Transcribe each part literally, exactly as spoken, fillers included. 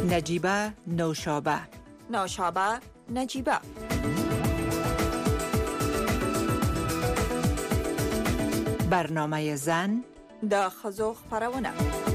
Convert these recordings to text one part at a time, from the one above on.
نجیبه نوشابه، نوشابه نجیبه. برنامه زن د ښځو خپرونه.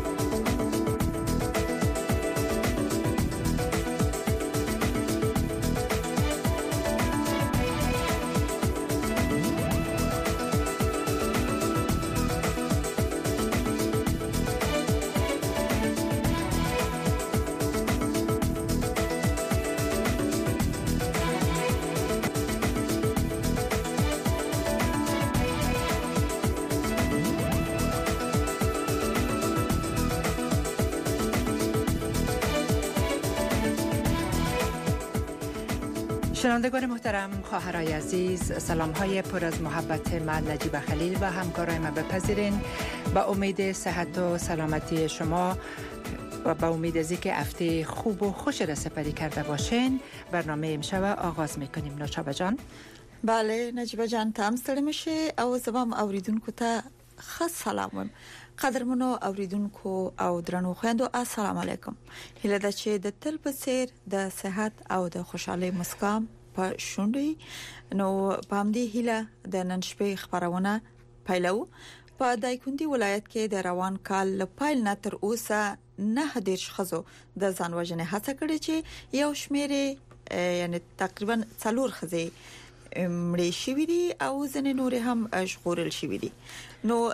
شنوندگان محترم، خواهرای عزیز، سلام های پر از محبت من نجیبه خلیل و همکارای من بپذیرین. با امید صحت و سلامتی شما و با امید از اینکه هفته خوب و خوش را سپری کرده باشین، برنامه امشب آغاز میکنیم. نوشابه جان. بله نجیبه جان، تام ستړي مشه او زبم اوریدونکو ته خاص سلام. قدرمنو اوریدونکو او درنو خويندو، السلام علیکم. هله د چې د تل په سیر د صحت او د خوشحالي مسکام په شونډي نو پام دی هله د نن شپې خبرونه پیلو. په دایکندي ولایت کې د روان کال له پایل نه تر اوسه نه دیرش خزو د ځانوژنې هڅه کړې چې یو شمیره یعنی تقریبا څلور خزې مړې شوې دي او ځنې نور هم ژغورل شوې دي. نو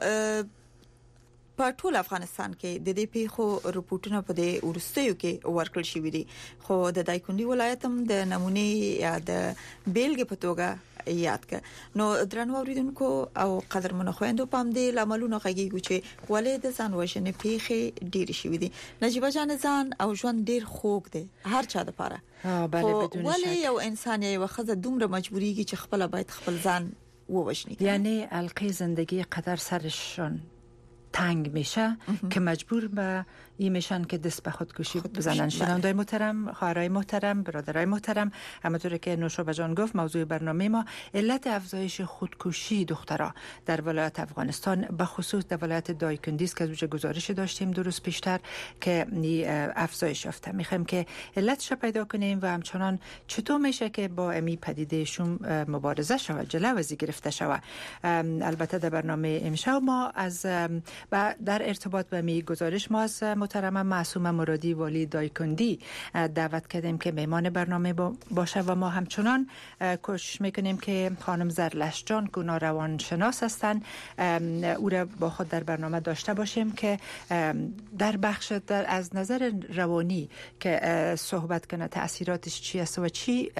په ټول افغانستان کې د دې پیښو رپورټونه په دې ورستیو کې ورکړل شوې دي، خو د دایکندي ولایت هم د نمونه یا د بیلګې په توګه یاد ک. نو درنو اوریدونکو او قدرمنو خويندو، پام دې لاملونه غږیږي چې ولې د ځان وژنې پیښې ډېر شوې دي. نجیبه جان، ځان او ژوند ډېر خوږ دی هر چا لپاره. اه بله بدون شک. ولې یو انسان یا یو خزه دومره مجبوریږي چې خپل باید خپل ځان ووژني؟ یعنی القی زندگی قدر سرشون تنگ میشه که مجبور به این میشن که دست به خودکشی بزنن. شنوندای محترم، خواهرای محترم، برادرای محترم، همونطور که نوشابه جان گفت، موضوع برنامه ما علت افزایش خودکشی دخترها در ولایت افغانستان، به خصوص در ولایت دایکندی است که از گزارش داشتیم دو روز پیشتر که افزایش یافته. میخوایم که علتش پیدا کنیم و همچنان چطور میشه که با امی پدیدهشون مبارزه شود، جلو از گرفته شود. البته در برنامه امشب ما از و در ارتباط با می گزارش ما از محترم معصومه مرادی والی دایکندی دعوت کردیم که مهمان برنامه باشه و ما همچنان کوشش میکنیم که خانم زرلش جان که اونا روانشناس هستن او را با خود در برنامه داشته باشیم که در بخش در از نظر روانی که صحبت کنه تأثیراتش چی است و چی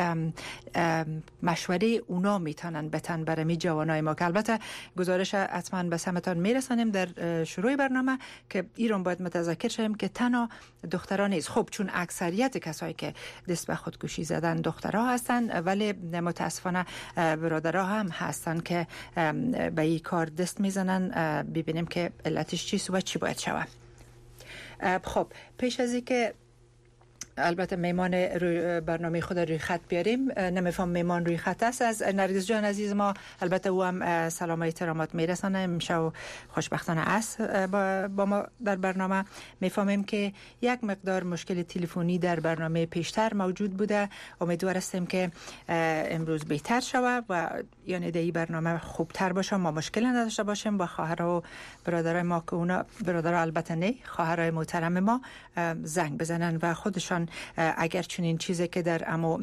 مشوره اونا میتونن بتن برای می جوانای ما، که البته گزارش حتما به سمتان میرسانیم در شروع برنامه که ایران باید متذکر شیم که تنها دختران نیست. خب چون اکثریت کسایی که دست به خودکشی زدن دخترها هستن، ولی متاسفانه برادرها هم هستن که به این کار دست میزنن. ببینیم که علتش چیست و چی باید شود. خب پیش از اینکه البته میمان روی برنامه خود روی خط بیاریم، نمیفهم میمان روی خط است، از نرگس جان عزیز ما البته او هم سلام و احترامات میرسانه. امشب خوشبختانه است با, با ما در برنامه. میفهمیم که یک مقدار مشکل تلفنی در برنامه پیشتر موجود بوده. امیدوار هستیم که امروز بهتر شود و یعنی در این برنامه خوبتر باشه، ما مشکل نداشته باشیم با خواهرها و برادرای ما که اونا برادرها البته نه، خواهرای محترم ما زنگ بزنن و خودشان اگر چنین چیزی که در اما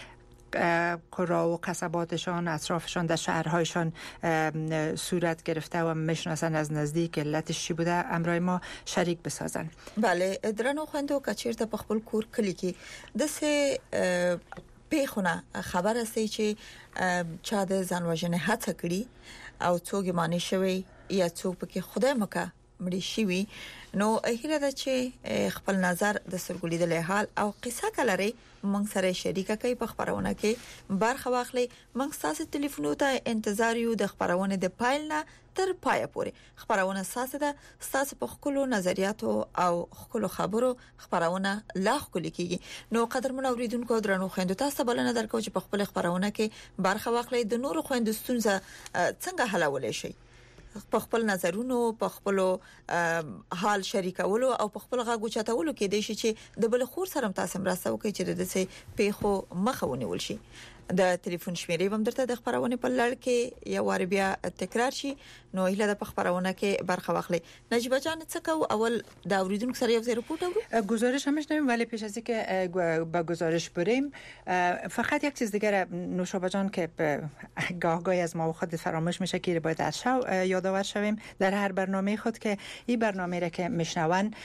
قرا و قصباتشان، اطرافشان، در شهرهایشان صورت گرفته و میشناسن از نزدیک علتش چی بوده، امرای ما شریک بسازن. بله درنو خويندو، کچیرته په خپل کور کلی کې د سه پیښونه خبر است چې چا د ځانوژنې هڅه کړې او څوک یې معنی شوی یا څوک پکې خدای مکه مړی شوی. نو هیله ده چې خپل نظر د سرګولیدلې حال او قصه کلري موږ سره شریکه کوي په خبرونه کې برخه واخلي. موږ تاسو ټلیفون ته انتظار یو د خبرونه د پایل نه تر پای پورې. خبرونه تاسو ده تاسو په خپل نظریاتو او خپل خبرو خبرونه لا خپل کیږي. نو قدرمن اوریدونکو درنو خويندو، تاسو بلنه درکو چې په خپل خبرونه کې برخه واخلي، د نورو خويندو ستونزه څنګه حلولای شي. په خپل نظرونو په خپل حال شریکولو او په خپل غاګو چتاولو کې د شي چې د بل خور سره تاسو مرسته وکړي چې د څه پیخو مخاوني ولشي. د ټلیفون شمیرې هم درته د خبرونه په لړ کې یو وار بیا تکرار شي نو هله د خبرونه کې برخه واخلي. نجیبه جان څه کو اول د اوریدونکو سره یو ځای رپورت اورو. گزارش همش نمیم ولی پیش از اینکه با گزارش بریم فقط یک چیز دیگر نوشابه جان که گاه گاهی از ما خود فراموش میشه که باید از شو یادآور شویم در هر برنامه خود که این برنامه را که میشنون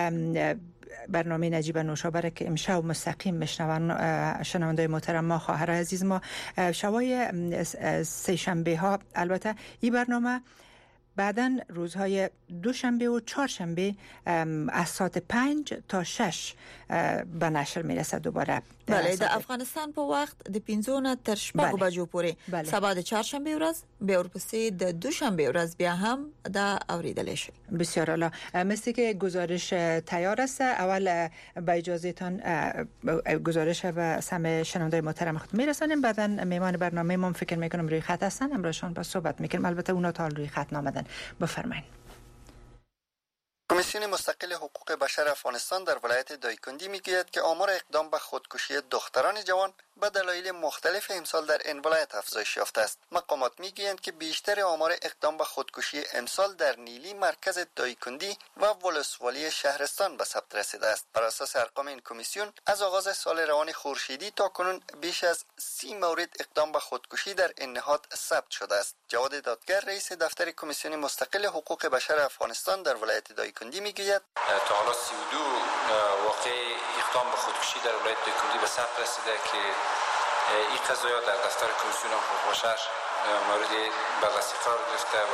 برنامه نجیبه نوشابه را که امشب مستقیم میشنون شنوندای محترم ما خواهرای عزیز ما شبای سه شنبه ها البته این برنامه بعداً روزهای دوشنبه و چهارشنبه از ساعت پنج تا شش به نشر میرسه دوباره. بله د افغانستان په وخت د پنځونه تر شپږ بجو پورې سبا د چهارشنبه ورځ به ورپسې د دوشنبه ورځ بیا هم د اوریدل شي. بسیار عالی. مثل که گزارش تیار است اول با اجازه تان گزارش به سمع شنوندای محترم خود میرسانیم بعداً میهمان برنامه ما فکر میکنم روی خط هستن امروزشان با صحبت میکنیم. البته اونا تا روی خط نامدن. بفرمایید. کمیسیون مستقل حقوق بشر افغانستان در ولایت دایکندی میگوید که آمار اقدام به خودکشی دختران جوان به دلایل مختلف امسال در این ولایت افزایش یافته است. مقامات میگویند که بیشتر آمار اقدام به خودکشی امسال در نیلی مرکز دایکندی و ولسوالی شهرستان به ثبت رسیده است. بر اساس ارقام این کمیسیون از آغاز سال روان خورشیدی تا کنون بیش از سی مورد اقدام به خودکشی در این نهاد ثبت شده است. جواد دادگر رئیس دفتر کمیسیون مستقل حقوق بشر افغانستان در ولایت دایکندی میگوید تا حالا سی و دو واقع اقدام به خودکشی در ولایت دایکندی به ثبت رسیده که این قضایا در دفتر کمیسیون حقوق بشر مورد بررسی قرار گرفته و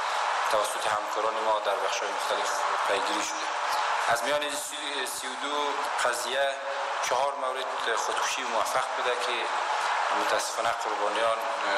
توسط همکاران ما در بخش‌های مختلف پیگیری شده. از میان سی و دو قضیه چهار مورد خودکشی موفق بوده که متاسفانه قربانیان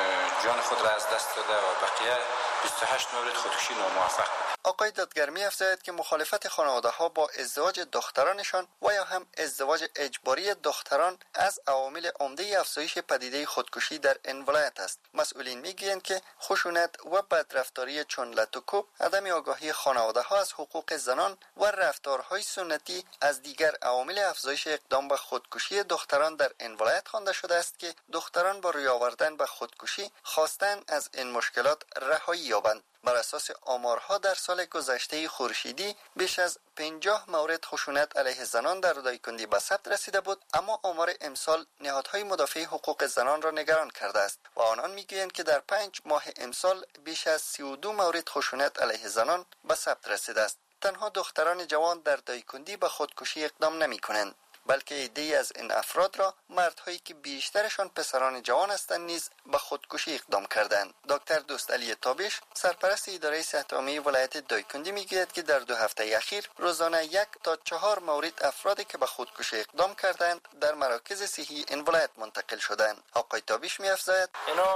جان خود را از دست داده و بقیه بیست و هشت مورد خودکشی ناموفق بود. آقای دادگر می‌افزاید که مخالفت خانواده‌ها با ازدواج دخترانشان و یا هم ازدواج اجباری دختران از عوامل عمده افزایش پدیده خودکشی در این ولایت است. مسئولین می‌گویند که خشونت و بدرفتاری چون لط و کوب، عدم آگاهی خانواده‌ها از حقوق زنان و رفتارهای سنتی از دیگر عوامل افزایش اقدام به خودکشی دختران در این ولایت خوانده شده است که دختران با روی آوردن به خودکشی خواستن از این مشکلات رهایی یابند. بر اساس آمارها در سال گذشته خورشیدی بیش از پنجاه مورد خشونت علیه زنان در دایکندی به ثبت رسیده بود، اما آمار امسال نهادهای مدافع حقوق زنان را نگران کرده است و آنان میگویند که در پنج ماه امسال بیش از سی و دو مورد خشونت علیه زنان به ثبت رسیده است. تنها دختران جوان در دایکندی به خودکشی اقدام نمی کنند، بلکه عده‌ای از این افراد را مردهایی که بیشترشان پسران جوان هستند نیز به خودکشی اقدام کردند. دکتر دوستعلی تابش سرپرست اداره صحت عامه ولایت دایکندی میگوید که در دو هفته اخیر روزانه یک تا چهار مورد افرادی که به خودکشی اقدام کردند در مراکز صحی این ولایت منتقل شدند. آقای تابش می‌افزاید اینا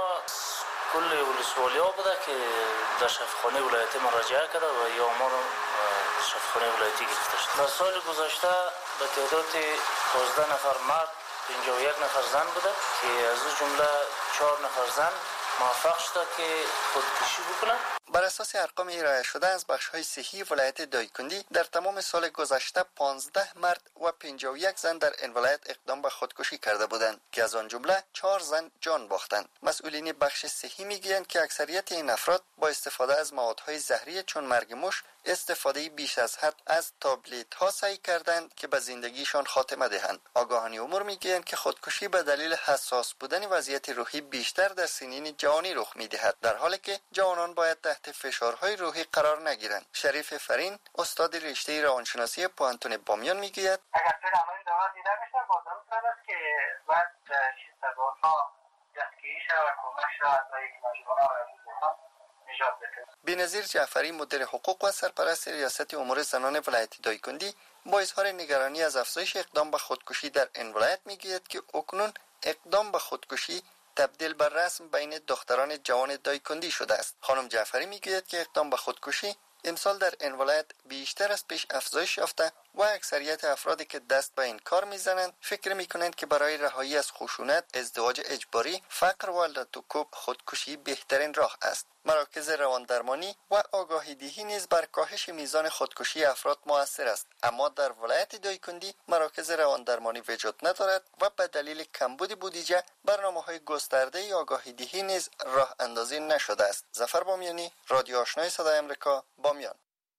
کل ولسوالی‌ها بوده که در شفاخانه ولایتی مراجعه کرده و یا ما رو شفاخانه ولایتی گرفته شد. در سال گذشته به تعداد پانزده نفر مرد پنجاه و یک نفر زن بوده که از این جمله چهار نفر زن موفق شده که خودکشی بکنند. بر اساس ارقام ارائه شده از بخش‌های صحی ولایت دایکندی در تمام سال گذشته پانزده مرد و پنجاه و یک زن در این ولایت اقدام به خودکشی کرده بودند که از آن جمله چهار زن جان باختند. مسئولین بخش صحی میگویند که اکثریت این افراد با استفاده از موادهای زهری چون مرگ موش، استفاده بیش از حد از تابلت ها سعی کردند که به زندگیشان خاتمه دهند. آگاهان امور میگویند که خودکشی به دلیل حساس بودن وضعیت روحی بیشتر در سنین جوانی رخ میدهد، در حالی که جوانان باید تحت فشارهای روحی قرار نگیرند. شریف فرین استاد رشته روانشناسی پوهنتون بامیان میگوید اگر برنامه دعوت دیده بشه بازم است که بعد چیز تبارها دستگیری شود و کمک شود و یک مجموعه را نجات بده. بی‌نظیر جعفری مدیر حقوق و سرپرست ریاست امور زنان ولایت دایکندی با اظهار نگرانی از افزایش اقدام به خودکشی در این ولایت میگوید که اکنون اقدام به خودکشی تبدیل بر رسم بین دختران جوان دایکندی شده است. خانم جعفری میگوید که اقدام به خودکشی امسال در این ولایت بیشتر از پیش افزایش یافته و اکثریت افرادی که دست به این کار میزنند فکر میکنند که برای رهایی از خشونت، ازدواج اجباری، فقر و لطوکوب خودکشی بهترین راه است. مراکز رواندرمانی و آگاهی دهی نیز بر کاهش میزان خودکشی افراد مؤثر است، اما در ولایت دایکندی مراکز رواندرمانی وجود ندارد و به دلیل کمبود بودجه برنامه‌های گسترده آگاهی دهی نیز راه اندازی نشده است. ظفر بامیانی، رادیو آشنای صدای آمریکا، بامیان.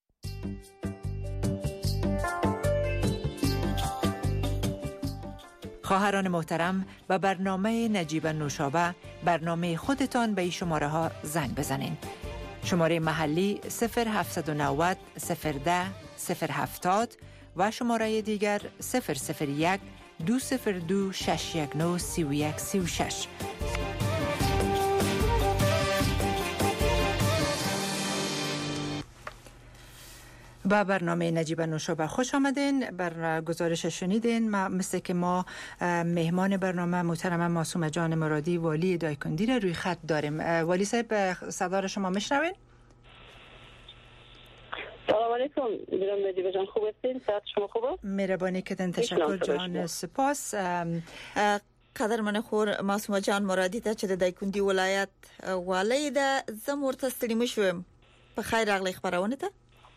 خواهران محترم، به برنامه نجیب نوشابه، برنامه خودتان به این شماره ها زنگ بزنین. شماره محلی صفر هفت نه صفر صفر ده صفر هفتاد و شماره دیگر صفر صفر یک دو صفر دو شش یک نه سی و یک سی و شش. با برنامه نجیب نوشابه خوش آمدین. بر گزارش شنیدین. ما مثل که ما مهمان برنامه محترم معصومه جان مرادی والی دایکندی را روی خط داریم. والی صاحب، صدا شما میشنوین؟ سلام علیکم. جناب نجیب جان، خوب هستین؟ صحت شما خوبه؟ مهربانی کردین، تشکر جان، سپاس. قدرمن خور معصومه جان مرادی ته چې د دایکندي ولایت والی ده، زه ورته ستړي مشوم. په خیر راغلی خبرونه ته.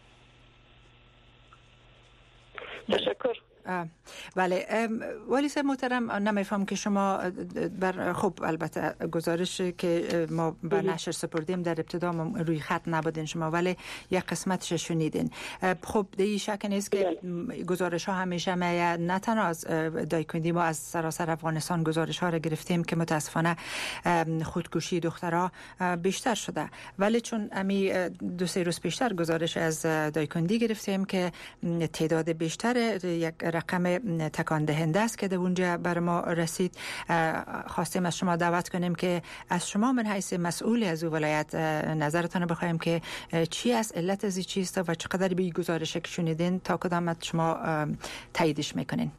تشکر. بله ولی صاحب محترم، نمیفهم که شما بر خب البته گزارش که ما به نشر سپردیم در ابتدا روی خط نبودین شما، ولی یک قسمتش شنیدین. خب دیگه شک نیست که گزارش ها همیشه میاد، نه تنها از دایکندی، ما از سراسر افغانستان گزارش ها را گرفتیم که متاسفانه خودکشی دخترها بیشتر شده، ولی چون امی دو سه روز بیشتر گزارش از دایکندی گرفتیم که تعداد بیشتر، یک رقم تکان دهنده است که در اونجا بر ما رسید، خواستیم از شما دعوت کنیم که از شما من حیث مسئول از او ولایت نظرتان بخوایم که چی است، علت از چیست و چقدر به گزارش که شنیدین تا کدام شما تاییدش میکنین؟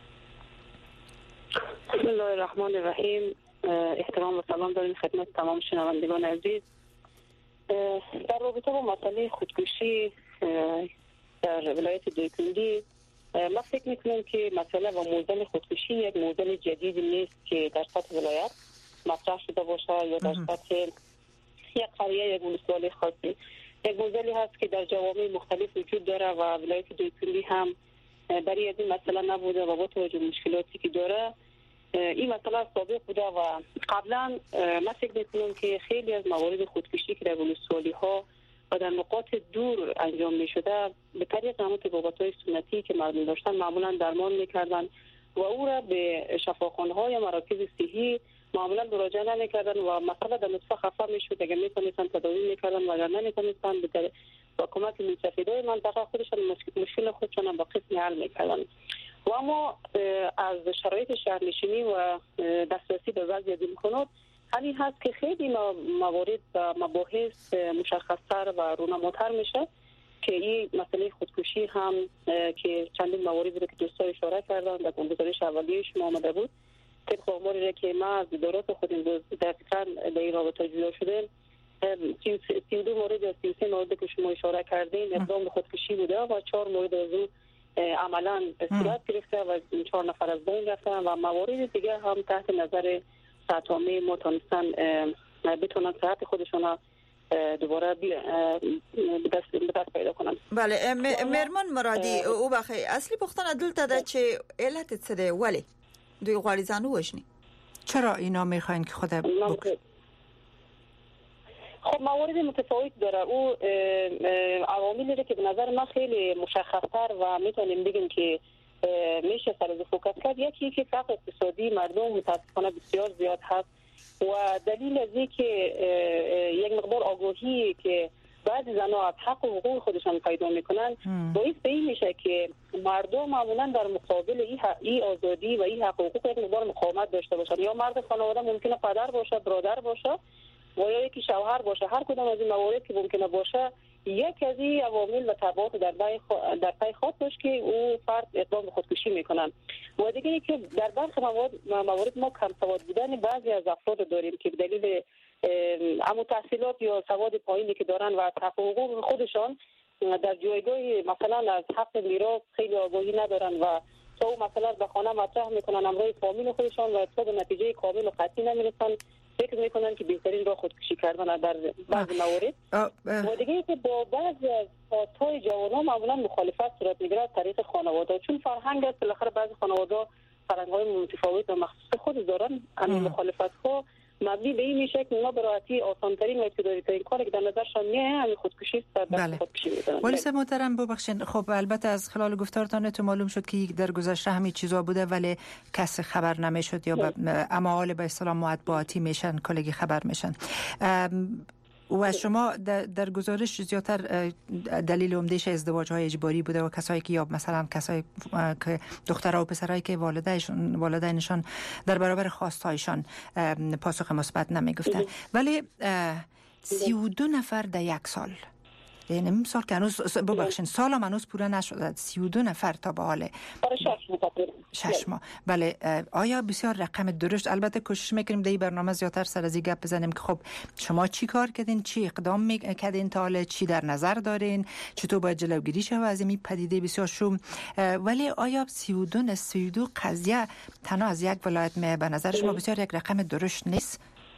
بسم الله الرحمن الرحیم. احترام و سلام داریم خدمت تمام شنوندگان عزیز. در رابطه با مسئله خودکشی در ولایت دایکندی، ما فکر میکنم که مسئله و موضوع خودکشی یک موضوع جدید نیست که در سطح ولایت مطرح شده باشه یا در سطح یک قریه یک ولسوالی خاصی. یک موضوعی هست که در جوامع مختلف وجود داره و ولایت دایکندی هم برای از این مسئله نبوده و با توجه مشکلاتی که داره این مسئله سابق بوده و قبلا ما فکر میکنم که خیلی از موارد خودکشی که در ولسوالی ها و در نقاط دور انجام می شده به طریق همون طبابت‌های سنتی که مردم داشتن معمولا درمان میکردن و او را به شفاخانه های مراکز صحی معمولا مراجعه نمیکردن و مسئله در نطفه خفه میشد. اگر میتونستن تداوی میکردن و اگر نمیتونستن با کمک مستفیدای منطقه خودشان مشکل خودشان با قسمی حل میکردن. و اما از شرایط شهرنشینی و دسترسی به وضع امکانات همین هست که خیلی موارد و مباحث مشخص‌تر و رونماتر میشه که این مسئله خودکشی هم که چندین مواردی بوده که دوستان اشاره کردن در گزارش اولیه شما آمده بود. طبق آماری که ما از ادارات خود امروز دقیقاً در این رابطه جویا شده، سی و دو مورد از سی و سه مورد که شما اشاره کردین اقدام به خودکشی بوده و چهار مورد از اون عملاً صورت گرفته و چهار نفر از بین رفتن و موارد دیگه هم تحت نظر سطح عامه ما تونستن بتونن صحت خودشون دوباره به دست پیدا کنن. بله مرمان مرادی او بخی اصلی پختن دلته ده چه علت څه دی ولی دوی غواړي ځان وژني؟ چرا اینا میخواین که خود بک... خب موارد متفاوت داره. او عواملی داره که به نظر من خیلی مشخص‌تر و میتونیم بگیم که میشه سر از فوکس کرد. یکی که فقر اقتصادی مردم متاسفانه بسیار زیاد هست و دلیل از این که یک مقدار آگاهی که بعضی زنها از حق و حقوق خودشان پیدا میکنن باعث به این میشه که مردم معمولا در مقابل این, این آزادی و این حق و حقوق یک مقدار مقاومت داشته باشن. یا مرد خانواده ممکنه پدر باشه، برادر باشه و یا یکی شوهر باشه، هر کدام از این موارد که ممکنه باشه یک از این عوامل و تبعات در پی در پی خود باشه که او فرد اقدام به خودکشی میکنن. و دیگه که در برخی موارد موارد ما کم سواد بودن بعضی از افراد داریم که به دلیل اما تحصیلات یا سواد پایینی که دارن و حق و حقوق خودشان در جایگاه مثلا از حق میراث خیلی آگاهی ندارن و تا او مثلا به خانه مطرح میکنن امرای فامیل خودشان و تا به نتیجه کامل و قطعی نمیرسن، فکر میکنن که بهترین راه خودکشی کردن در بعض موارد. و دیگه که با بعضی از خواستهای جوانان معمولا مخالفت صورت میگیره از طریق خانواده، چون فرهنگ است بالاخره بعضی خانواده فرهنگ‌های متفاوت و مخصوص خود دارن. همین مخالفت‌ها مبنی به این میشه که اونا به راحتی آسان‌ترین و ابتدایی‌ترین کاری که در نظرشان میاد همین خودکشی است. بله. خودکشی می‌کنن. ولی محترم ببخشید، خب البته از خلال گفتارتان تو معلوم شد که در گذشته همین چیزا بوده ولی کسی خبر نمیشد یا اعمال به اصطلاح مطبوعاتی میشن، کلگی خبر میشن. و شما در گزارش زیادتر دلیل عمدهش ازدواج های اجباری بوده و کسایی که یا مثلا کسایی که دخترها و پسرایی که والدینشون والدینشان در برابر خواستهایشان پاسخ مثبت نمیگفتن. ولی سی و دو نفر در یک سال، یعنی مثال که هنوز ببخشین سال هم هنوز پوره نشده، سی و دو نفر تا به حال شش ماه. بله، آیا بسیار رقم درشت؟ البته کوشش میکنیم در این برنامه زیادتر سر از این گپ بزنیم که خب شما چی کار کردین، چی اقدام میکردین تا حالا، چی در نظر دارین، چطور باید جلوگیری شه از این پدیده بسیار شوم. ولی آیا سی و دو سی و دو قضیه تنها از یک ولایت می به نظر شما بسیار یک رقم درشت نیست؟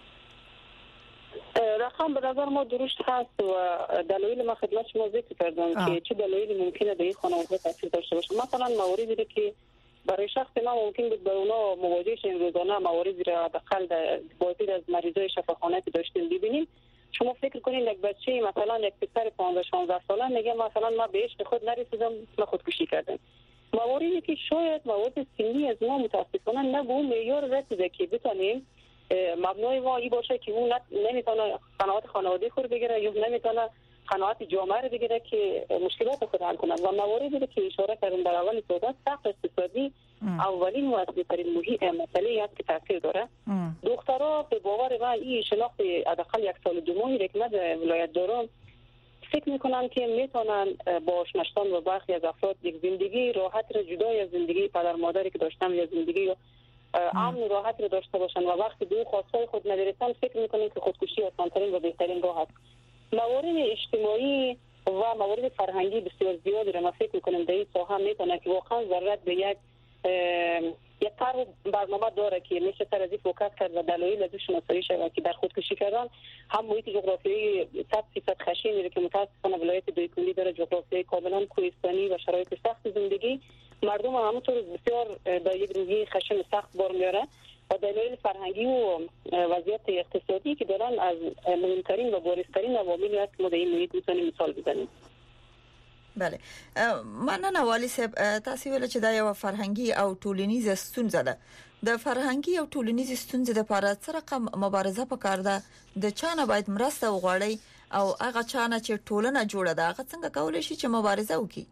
رقم به نظر ما درشت هست و دلایل ما خدمت شما ذکر کردم آه. که چه دلایلی ممکنه به این خانواده تاثیر داشته باشه. مثلا مواردی که برای شخص ما ممکن بود با اونا مواجه شیم روزانه، مواردی را حداقل بازدید از مریضای شفاخانه که داشتیم ببینیم. شما فکر کنین یک بچه مثلا یک پسر پانزده شانزده ساله میگه مثلا ما به عشق خود نرسیدم، ما خودکشی کردم. مواردی که شاید موارد سنی از ما متاسفانه نه به اون معیار رسیده که بتونیم مبنای ما این باشه که اون نمیتونه قناعت خانواده خود بگیره یا نمیتونه قناعت جامعه رو بگیره که مشکلات خود حل کنه. و مواردی که اشاره کردم در اول صحبت، سقف اقتصادی اولین و اصلی‌ترین مهم مسئله است که تاثیر داره. دخترها به باور من این شناخت حداقل یک سال دو ماهی که من در ولایت دارم فکر میکنن که میتونن با آشنا شدن و برخی از افراد یک زندگی راحت را جدای از زندگی پدر مادری که داشتن یا زندگی امن راحت رو داشته باشن و وقتی به خواستهای خود نمیرسن فکر میکنن که خودکشی آسان‌ترین و بهترین راه است. موارد اجتماعی و موارد فرهنگی بسیار زیادی رو ما فکر میکنیم در این ساحه میتونه که واقعا ضرورت به یک یک طرح برنامه داره که میشه سر از این فوکس کرد و دلایل از شناسایی شود که در خودکشی کردن هم محیط جغرافیایی صد فیصد خشن میره که متاسفانه ولایت دویکندی داره جغرافیایی کاملا کوهستانی و شرایط سخت زندگی، مردم همونطور بسیار در یک روحیه خشن سخت بار میاره و دلایل فرهنگی و وضعیت اقتصادی که دارن از مهمترین و بارزترین عواملی است که ما در این محیط میتونیم مثال بزنیم. بله، مننه والی صاحب. تاسو ویل چې دا یو فرهنګي او ټولنیز ستونزه ده. د فرهنګي او ټولنیز ستونزې لپاره څه رقم مبارزه پکار ده؟ د چانه باید مرسته وغواړي او هغه چانه چې ټولنه جوړه ده هغه څنګه کولای شي چې مبارزه وکړي؟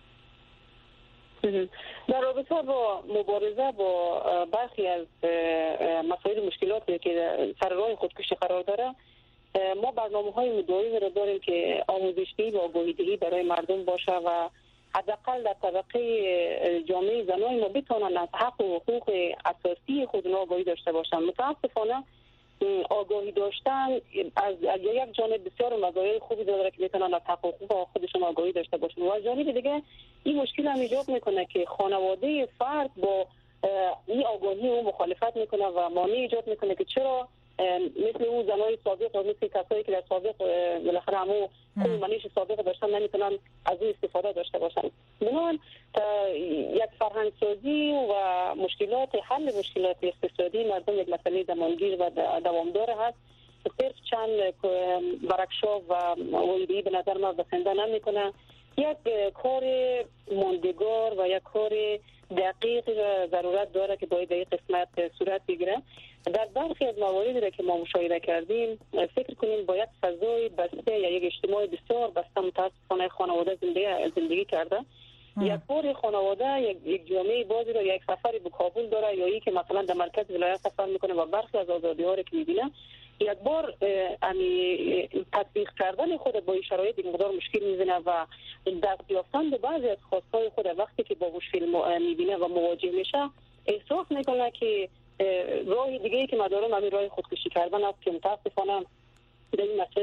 در رابطه با مبارزه با برخی از مسائل مشکلاتی که سر راه خودکشی قرار داره، ما برنامه‌های مداوم را داریم که آموزشی و آگاهی‌دهی برای مردم باشه و حداقل در طبقه جامعه زنان ما بتوانند از حق و حقوق اساسی خود آگاهی داشته باشند. متاسفانه آگاهی داشتن از یک جانب بسیار مزایای خوبی داره که میتونن از حق و حقوق خودشون آگاهی داشته باشن و از جانب دیگه این مشکل هم ایجاد میکنه که خانواده فرد با این آگاهی او مخالفت میکنه و مانع ایجاد میکنه که چرا مثل اون زنای سابق و مثل کسایی که در سابق بالاخره همو خود منیش سابق داشتن نمیتونن از این استفاده داشته باشن. بنابراین یک فرهنگ سازی و مشکلات حل مشکلات اقتصادی مردم یک مسئله زمانگیر و دوامدار هست. صرف چند ورکشاپ و ویدیویی به نظر من بسنده نمیکنه. یک کار ماندگار و یک کار دقیق ضرورت داره که باید این قسمت صورت بگیره. در برخی از مواردی را که ما مشاهده کردیم فکر کنیم باید فضای بسته یا یک اجتماع بسیار بسته متاسفانه خانواده زندگی زندگی کرده. یک بار خانواده یک, یک جامعه بازی را یک سفری به کابل داره یا ای که مثلا در مرکز ولایت سفر میکنه و برخی از آزادی‌ها را که میبینه یک بار امی تطبیق کردن خود با این شرایط یک مقدار مشکل میزنه و دست یافتن به بعضی از خواستهای خود وقتی که با مشکل میبینه و مواجه میشه احساس میکنه که راه دیگه ای که ما دارم همین راه خودکشی کردن است که متاسفانه در این مسائل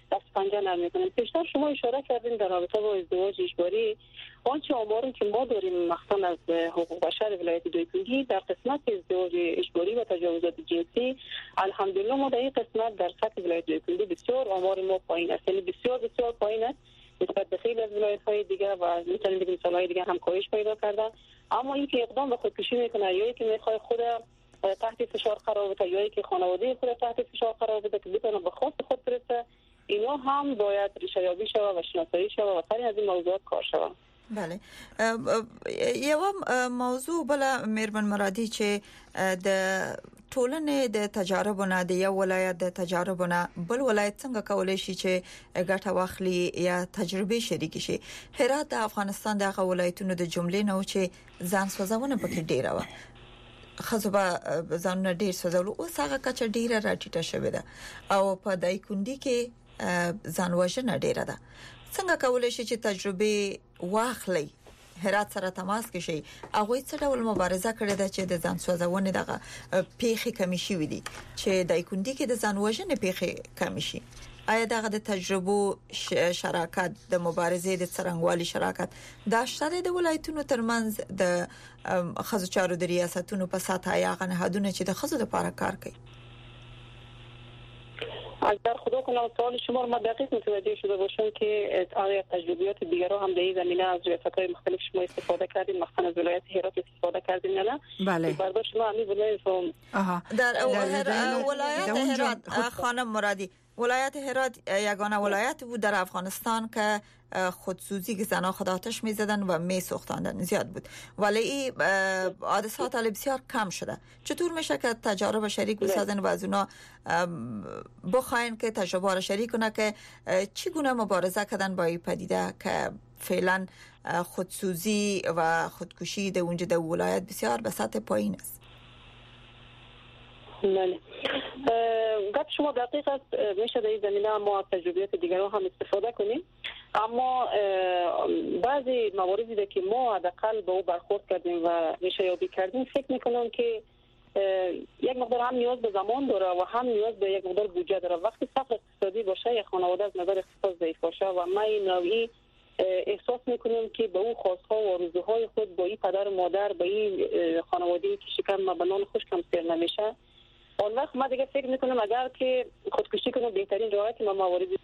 دست پنجه نرم میکنن. پیشتر شما اشاره کردین در رابطه با ازدواج اجباری، آنچه آماری که ما داریم مخصوصا از حقوق بشر ولایت دویکنگی در قسمت ازدواج اجباری و تجاوزات جنسی، الحمدلله ما در این قسمت در سطح ولایت دویکنگی بسیار آمار ما پایین است، یعنی بسیار بسیار پایین است نسبت به خیلی از ولایت‌های دیگه و میتونیم بگیم سال‌های دیگه هم کاهش پیدا کردن. اما اینکه اقدام به خودکشی میکنه یا اینکه میخواد خود تحت فشار قرار بده یا اینکه خانواده خود تحت فشار قرار بده که بتونه به خواست خود برسه، اینا هم باید ریشه یابی شود و شناسایی شود و سر از این موضوعات کار شود. بله. یو موضوع بل میرمن مرادی چې د ټولنې د تجاربونه د یو ولایت د تجاربونه بل ولایت څنګه کولای شي چې ګټه واخلي یا تجربه شریک شي. هرات د افغانستان دغه ولایتونو د جملې نه و چې ځان سوځونه پکې ډیره و، خزبه ځان ډیر سوځول او هغه کچه ډیره راټیټه شوې ده او په دایکندي کې ځان وژنه ډیره ده. څنګه کولای شي چې تجربه واخلي، هرات سره تماس کې شي، هغه څه ډول مبارزه کړې ده چې د ځان سوځونه دغه پیخي کمی شي ودی چې دایکندي کې د ځان وژنې پیخي کمی شي؟ آیا دغه د تجربو شراکت د مبارزې د څرنګوالي شراکت دا شته د ولایتونو ترمنځ د خزو چارو د ریاستونو په ساته یا غنهادونه چې د خزو لپاره کار کوي؟ اگر خدا کنه سوال شما رو ما دقیق متوجه شده باشم که آیا تجربیات دیگر هم در این زمینه از ریاست‌های مختلف شما استفاده کردین، مثلا از ولایت هرات استفاده کردین یا نه؟ بله. برای شما همین بودن آها در ولایت هرات خانم مرادی، ولایت هرات یگانه ولایت بود در افغانستان که خودسوزی که زنها خود آتش می‌زدن و می‌سوختاندن زیاد بود، ولی این حادثات بسیار کم شده. چطور میشه که تجارب شریک بسازن و از اونا بخواین که تجربه را شریک کنه که چگونه مبارزه کردن با این پدیده که فعلا خودسوزی و خودکشی در اونجا در ولایت بسیار به سطح پایین است؟ بله. گفت شما دقیق است، میشه در این زمینه ما از تجربیات دیگران هم استفاده کنیم، اما بعضی مواردی ده که ما حداقل به او برخورد کردیم و میشه یابی کردیم، فکر میکنم که یک مقدار هم نیاز به زمان داره و هم نیاز به یک مقدار بودجه داره. وقتی فقر اقتصادی باشه، یک خانواده از نظر اقتصاد ضعیف باشه و ما این نوعی احساس میکنیم که به او خواستها و آرزوهای خود با این پدر و مادر، با این خانواده‌ای که شکم به نان خشک هم سیر نمیشه، اون وقت ما دیگه فکر میکنم اگر که خودکشی کنم بهترین راه که ما مواردی.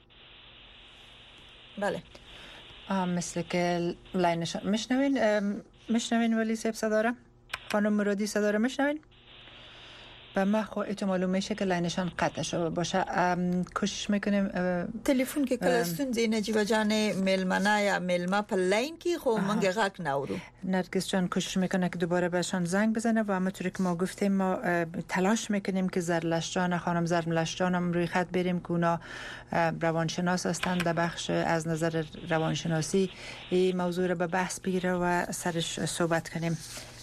بله. مثل که لاینش میشنوین میشنوین ولی سیب صداره خانم مرادی صداره میشنوین؟ و ما خو اتو معلوم میشه که لاینشان قطع شده باشه. کوشش میکنیم تلفن که کلاستون زی نجیب جان ملمنه یا ملمه پر لاین کی خو منگه غاک نورو. نرگس جان کوشش میکنه که دوباره بهشان زنگ بزنه و همونطوری که ما گفتیم ما تلاش میکنیم که زرلش جان خانم زرلش جان هم روی خط بریم که اونا روانشناس هستند، در بخش از نظر روانشناسی این موضوع رو به بحث بگیره و سرش صحبت کنیم.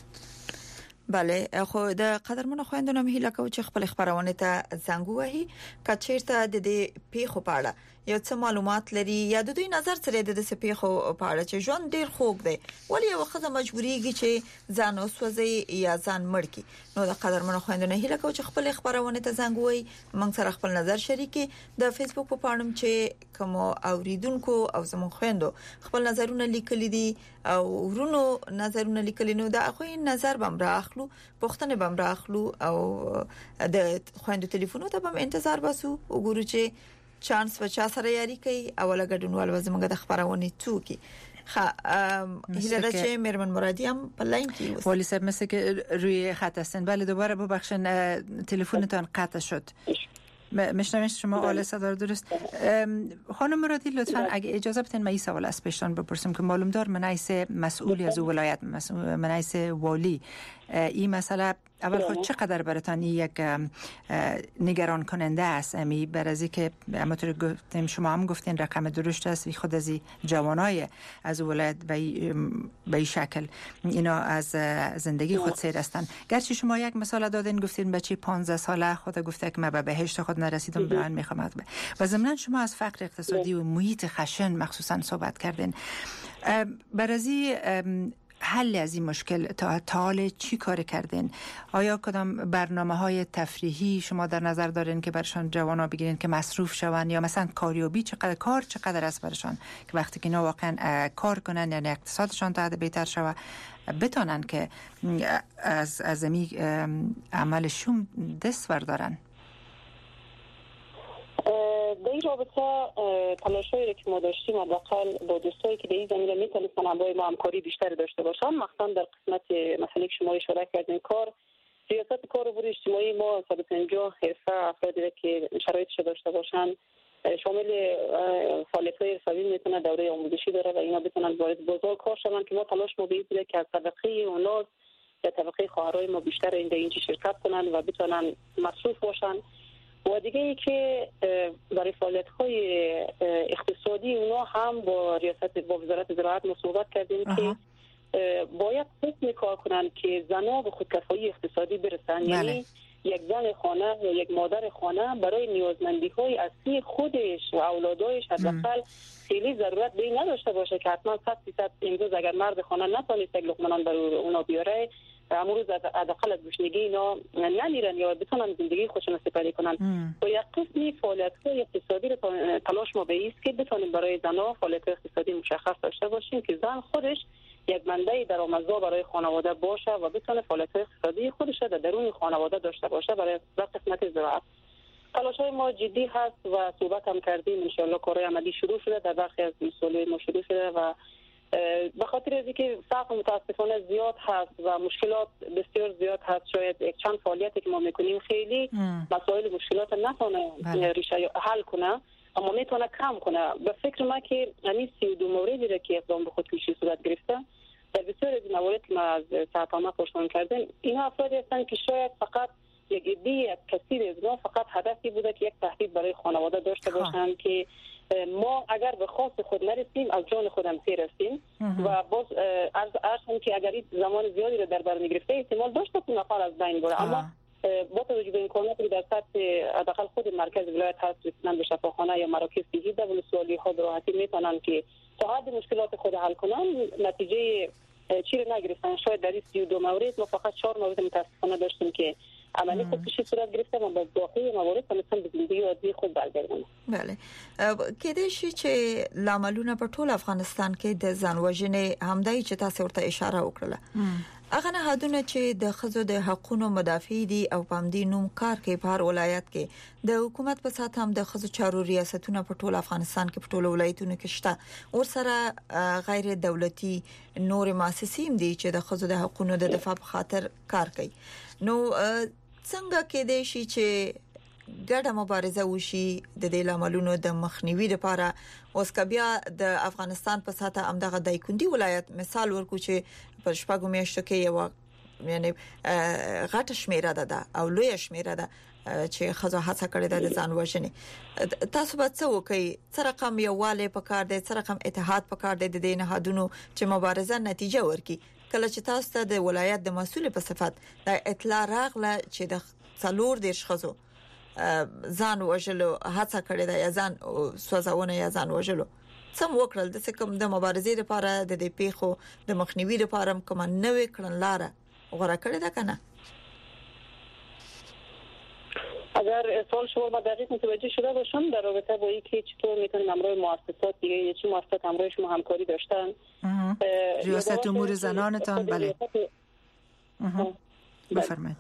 بله، خو د قدرمنو خويندونو مې هیله کوم چې خپل خبرونه ته زنګ وهي کچیرته د دې پیښو په اړه یو څه معلومات لري یا د دوی نظر سره د دې پیښو په اړه چې ژوند ډیر خوږ دی ولی یو خزه مجبوریږي چې ځان وسوځي یا ځان مړ کی. نو د قدرمنو خويندونو هیله کوم چې خپل خبرونه ته زنګ وهي، موږ سره خپل نظر شریکي د فیسبوک په پاڼم چې کوم اوریدونکو او زموږ خويندو خپل نظرونه لیکلي دي او ورونو نظرونه لیکلي نو دا خو نظر بم راخلو پښتنه بم راخلو او د خويندو ټلیفونو ته بم انتظار باسو وګورو چې چانس و چا سره یاري کوي اوله ګډونوال وزمګه د خبرونه څوکي. خا هیله ده چې میرمن مرادی هم په لاین کې وست. ولی صاحب مثل که روی خط هستن. بله دوباره ببخشید تلفنتون قطع شد. میشنوین شما آله صدا درست. خانم مرادی لطفاً اگه اجازه بدین من این سوال از پیشتان بپرسم که معلوم دار منایس مسئولی از ولایت منایس والی این مسئله اول خود چقدر براتان یک نگران کننده است؟ امی برازی که همونطور گفتیم شما هم گفتین رقم درشت است خود از جوانای از ولایت به این شکل اینا از زندگی خود سیر هستن. گرچه شما یک مثال دادین گفتین بچه پانزده ساله خود گفته که من به بهشت خود نرسیدم برای میخوام و ضمن شما از فقر اقتصادی و محیط خشن مخصوصا صحبت کردین. برازی حل از این مشکل تا حال چی کار کردین؟ آیا کدام برنامه‌های تفریحی شما در نظر دارین که برشان جوانا بگیرین که مصروف شون، یا مثلا کاریابی چقدر کار چقدر است برشان که وقتی که اینا واقعا کار کنن یعنی اقتصادشان تا حد بهتر شود بتونن که از از می عملشون دست بردارن؟ در این رابطه تلاشایی که ما داشتیم حداقل با دوستایی که در این زمینه میتونستن همراه ما همکاری بیشتری داشته باشن، مخصوصا در قسمت مسئله که شما اشاره کردین کار، ریاست کار امور اجتماعی ما صد و پنجاه حرفه افرادی که شرایطش داشته باشن شامل فعالیت‌های ارشادی میتونه دوره آموزشی داره و اینا بتونن وارد بازار کار شون که ما تلاش ما به این که از طبقه اوناس یا طبقه خواهرای ما بیشتر این در اینجا شرکت کنن و بتونن مصروف باشن. و دیگه ای که برای فعالیت‌های اقتصادی اونا هم با ریاست با وزارت زراعت صحبت کردیم که باید حکم کار کنن که زنان به خودکفایی اقتصادی برسن. بله. یعنی یک زن خانه یا یک مادر خانه برای نیازمندی‌های اصلی خودش و اولادایش حداقل خیلی ضرورت به این نداشته باشه که حتما صد درصد امروز اگر مرد خانه نتونست یک لقمه نان برای اونا بیاره امروز حداقل از گشنگی اینا نمیرن یا بتونن زندگی خودشون سپری کنن. و یک قسمی فعالیت‌های اقتصادی رو تلاش ما به است که بتونیم برای زن‌ها فعالیت اقتصادی مشخص داشته باشیم که زن خودش یک منبع درآمدزا برای خانواده باشه و بتونه فعالیت اقتصادی خودش در درون خانواده داشته باشه. برای قسمت زراعت تلاش‌های ما جدی هست و صحبت هم کردیم، ان شاءالله کارهای عملی شروع شده، در برخی از مسائل ما شروع شده و به خاطر از اینکه سخت متاسفانه زیاد هست و مشکلات بسیار زیاد هست، شاید یک چند فعالیتی که ما میکنیم خیلی مسائل مشکلات نتونه ریشه حل کنه اما میتونه کم کنه. به فکر ما که همین سی و دو موردی را که اقدام به خودکشی صورت گرفته در بسیار از موارد که ما از صحت‌ها پرسان کردیم اینا افرادی هستند که شاید فقط یک عده یک کثیر از ما فقط هدفی بوده که یک تهدید برای خانواده داشته باشند که ما اگر به خواست خود نرسیم از جان خودم سیر هستیم و باز از ارشم که اگر این زمان زیادی رو در بر میگرفته احتمال داشته که نفر از بین بره. اما با توجه به امکاناتی که در سطح حداقل خود مرکز ولایت هست رسیدن به شفاخانه یا مراکز صحی در ولسوالی ها به راحتی میتونن که تا حد مشکلات خود حل کنن. نتیجه چی رو نگرفتن. شاید در این سی و دو مورد ما فقط چهار مورد متاسفانه داشتیم که عملی خودکشی صورت گرفته و با باقی موارد تونستن به زندگی عادی خود برگردن. بله. کېدای شي چې لاملونه په ټول افغانستان کې د ځانوژنې همدای چې تاسو ورته اشاره وکړه هغه نهادونه چې د خزو د حقوقو مدافع دي او پامدي نوم کار کوي په هر ولایت کې د حکومت په سات هم د خزو چارو ریاستونه په ټول افغانستان کې په ټول ولایتونو کې شته او سره غیر دولتي نور مؤسسې هم دي چې د خزو د حقوقو د دفاع په خاطر کار کوي. نو څنګه کېدای شي چې ګډه مبارزه وشي د دې لاملونو د مخنیوي لپاره؟ اوس کبیا د افغانستان په ساته امدغه دایکندي ولایت مثال ورکو چې په شپږو میاشتو کې یو یعنی غټ شمیره ده او لوی شمیره ده چې خزو هڅه کړې ده د ځان وژنې. تاسو به څه وکړئ؟ څه رقم یووالی پکار دی، څه رقم اتحاد پکار دی د دې نهادونو چې مبارزه نتیجه ورکړي؟ کله چې تاسو ته د ولایت د مسؤل په صفت د اطلاع راغله چې د څلور دیرش خزو ځان وژلو هڅه کړې ده یا ځان سوځونه یا ځان وژلو څم وکړل د څه کوم د مبارزې لپاره د دې پیښو د مخنیوي لپاره کوم نوې کړنلاره غوړه کړې ده کنه؟ اگر سوال شما با دقیق متوجه شده باشم در رابطه با اینکه چطور میتونیم همراه مؤسسات دیگه یا چه مؤسسات همراه شما همکاری داشتن؟ ریاست امور زنانتان. بله بفرمایید.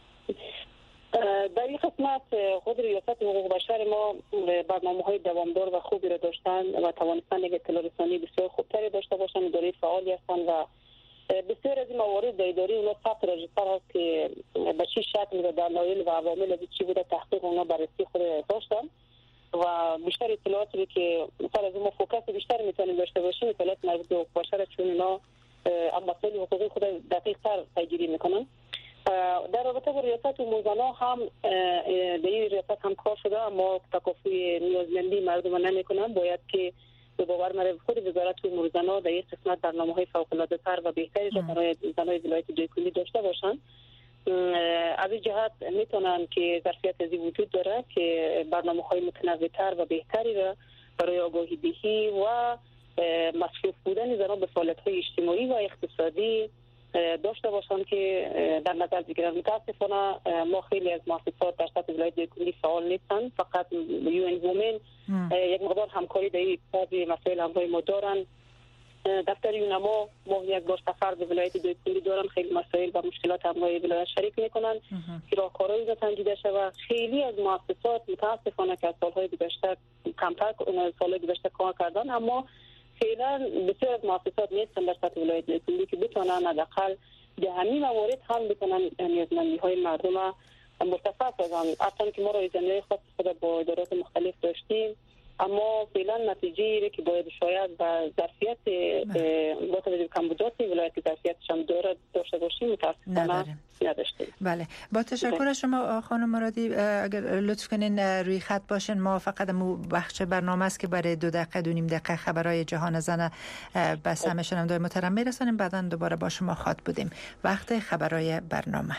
در این قسمت خود ریاست حقوق بشر ما برنامه‌های دوامدار و خوبی را داشتن و توانستن یک اطلاع رسانی بسیار خوبتری داشته باشن. اداره فعالی هستند و بسیار از این موارد در اداره اونا ثبت رجستر هست که به چه شکل و دلایل و عوامل از چی بوده تحقیق اونا بررسی خود داشتن و بیشتر اطلاعاتی که مثلا از ما فوکس بیشتر میتونیم داشته باشیم اطلاعات مربوط به حقوق بشر چون اونا مسائل حقوقی خود دقیق تر پیگیری میکنن. در رابطه با ریاست امور زنان هم در این ریاست هم کار شده اما تکافی نیازمندی مردم نمیکنن. باید که به باور من خود وزارت امور زنان در این قسمت برنامه‌های فوق‌العاده تر و بهتری را برای زنان ولایت جیکندی داشته باشند. از این جهت میتونن که ظرفیت از وجود داره که برنامه‌های متنوع‌تر و بهتری را برای آگاهی دهی و مصروف بودن زنان به فعالیت‌های اجتماعی و اقتصادی داشته باشند که در نظر بگیرند. متاسفانه ما خیلی از مؤسسات در سطح ولایت دوکندی فعال نیستند، فقط یو ان وومن یک مقدار همکاری در این بعضی مسائل همراه ما دارند. دفتر یونما ما یک بار سفر به ولایت دوکندی دارن، خیلی مسائل و مشکلات همراه ولایت شریک میکنن که راهکارهایی را تنجیده شود. خیلی از مؤسسات متاسفانه که از سالهای گذشته کمتر سالهای گذشته کار کردن، اما فعلا بسیار از مؤسسات نیستن در سطح ولایت دوکندی که بتونن حداقل به همین موارد هم بتونن نیازمندی‌های مردم مرتفع سازن. اصلا که ما را ایزنی‌های خاص خود با ادارات مختلف داشتیم، اما فعلا نتیجه که باید شاید و ظرفیت با توجه به کمبودات ولایت ظرفیتش هم داشته باشیم متاسفانه نداشتیم. بله، با تشکر از شما خانم مرادی. اگر لطف کنین روی خط باشین، ما فقط مو بخش برنامه است که برای دو دقیقه دو نیم دقیقه خبرهای جهان زن بس همه شنونده‌های محترم میرسونیم، بعداً دوباره با شما خاط بودیم. وقت خبرهای برنامه.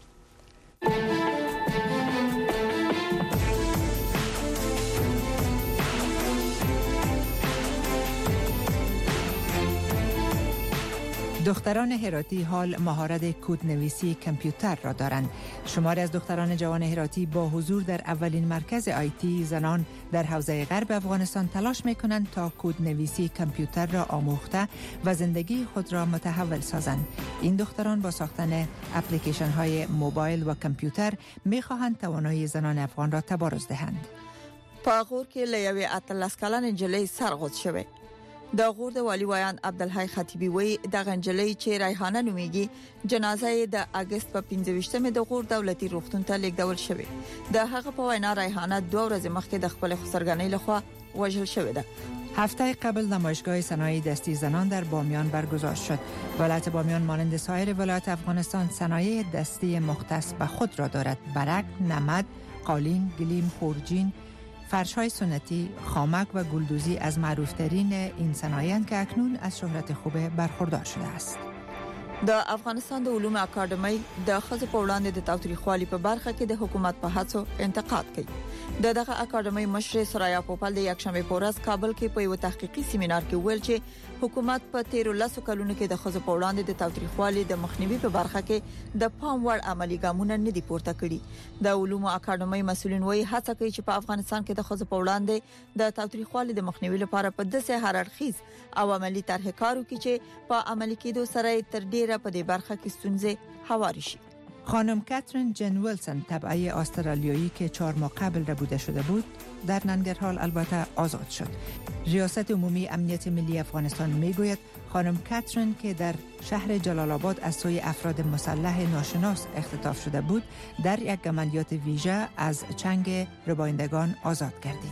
دختران هراتی حال مهارت کدنویسی کامپیوتر را دارند. شماری از دختران جوان هراتی با حضور در اولین مرکز آیتی زنان در حوزه غرب افغانستان تلاش می‌کنند تا کدنویسی کامپیوتر را آموخته و زندگی خود را متحول سازند. این دختران با ساختن اپلیکیشن های موبایل و کامپیوتر می‌خواهند توانایی زنان افغان را تبارز دهند. پاغور کې لیوی اتلس کلن جلی سرغوت شوه. د غور د والی ویان عبدالحی خطیبی وی د غنجلې چې ریحانه نومیږي جنازه د اگست په پنځه ویشتمه د غور دولتي روغتون ته لیږدول شوې. د هغه په وینا ریحانه دوه ورځې مخکې د خپل خسرګنۍ لخوا وژل شوې ده. هفته قبل نمایشگاه صنایع دستی زنان در بامیان برگزار شد. ولایت بامیان مانند سایر ولایات افغانستان صنایع دستی مختص به خود را دارد. برک، نمد، قالین، گلیم، خورجین، فرش‌های سنتی، خامک و گلدوزی از معروفترین این صنایع که اکنون از شهرت خوب برخوردار شده است. د افغانستان د علوم اکاډمۍ د خزو په وړاندې د تاوتریخوالي په برخه کې د حکومت په هڅو انتقاد کوي. د دغه اکاډمۍ مشر سرایا پوپل د یکشنبه په ورځ کابل کې په یو تحقیقي سیمینار کې ویل چې حکومت په تیر لسو کلونو کې د خزو په وړاندې د تاوتریخوالي د مخنیوي په برخه کې د پام وړ عملی ګامونه نه دي پورته کړي. د علوم اکاډمۍ مسولین وایي هڅه کوي چې په افغانستان کې د خزو په وړاندې د تاوتریخوالي د مخنیوي لپاره په داسې هررخیز او عملی طرح کار وکړي چې په عملی کېدو سره تر ډیره په دې برخه کې ستونزې هواري شي. خانم کاترین جن ویلسون تبعه استرالیایی که چهار ماه قبل ربوده شده بود در ننگرهال البته آزاد شد. ریاست عمومی امنیت ملی افغانستان میگوید خانم کاترین که در شهر جلال آباد از سوی افراد مسلح ناشناس اختطاف شده بود در یک عملیات ویژه از چنگ ربایندگان آزاد گردید.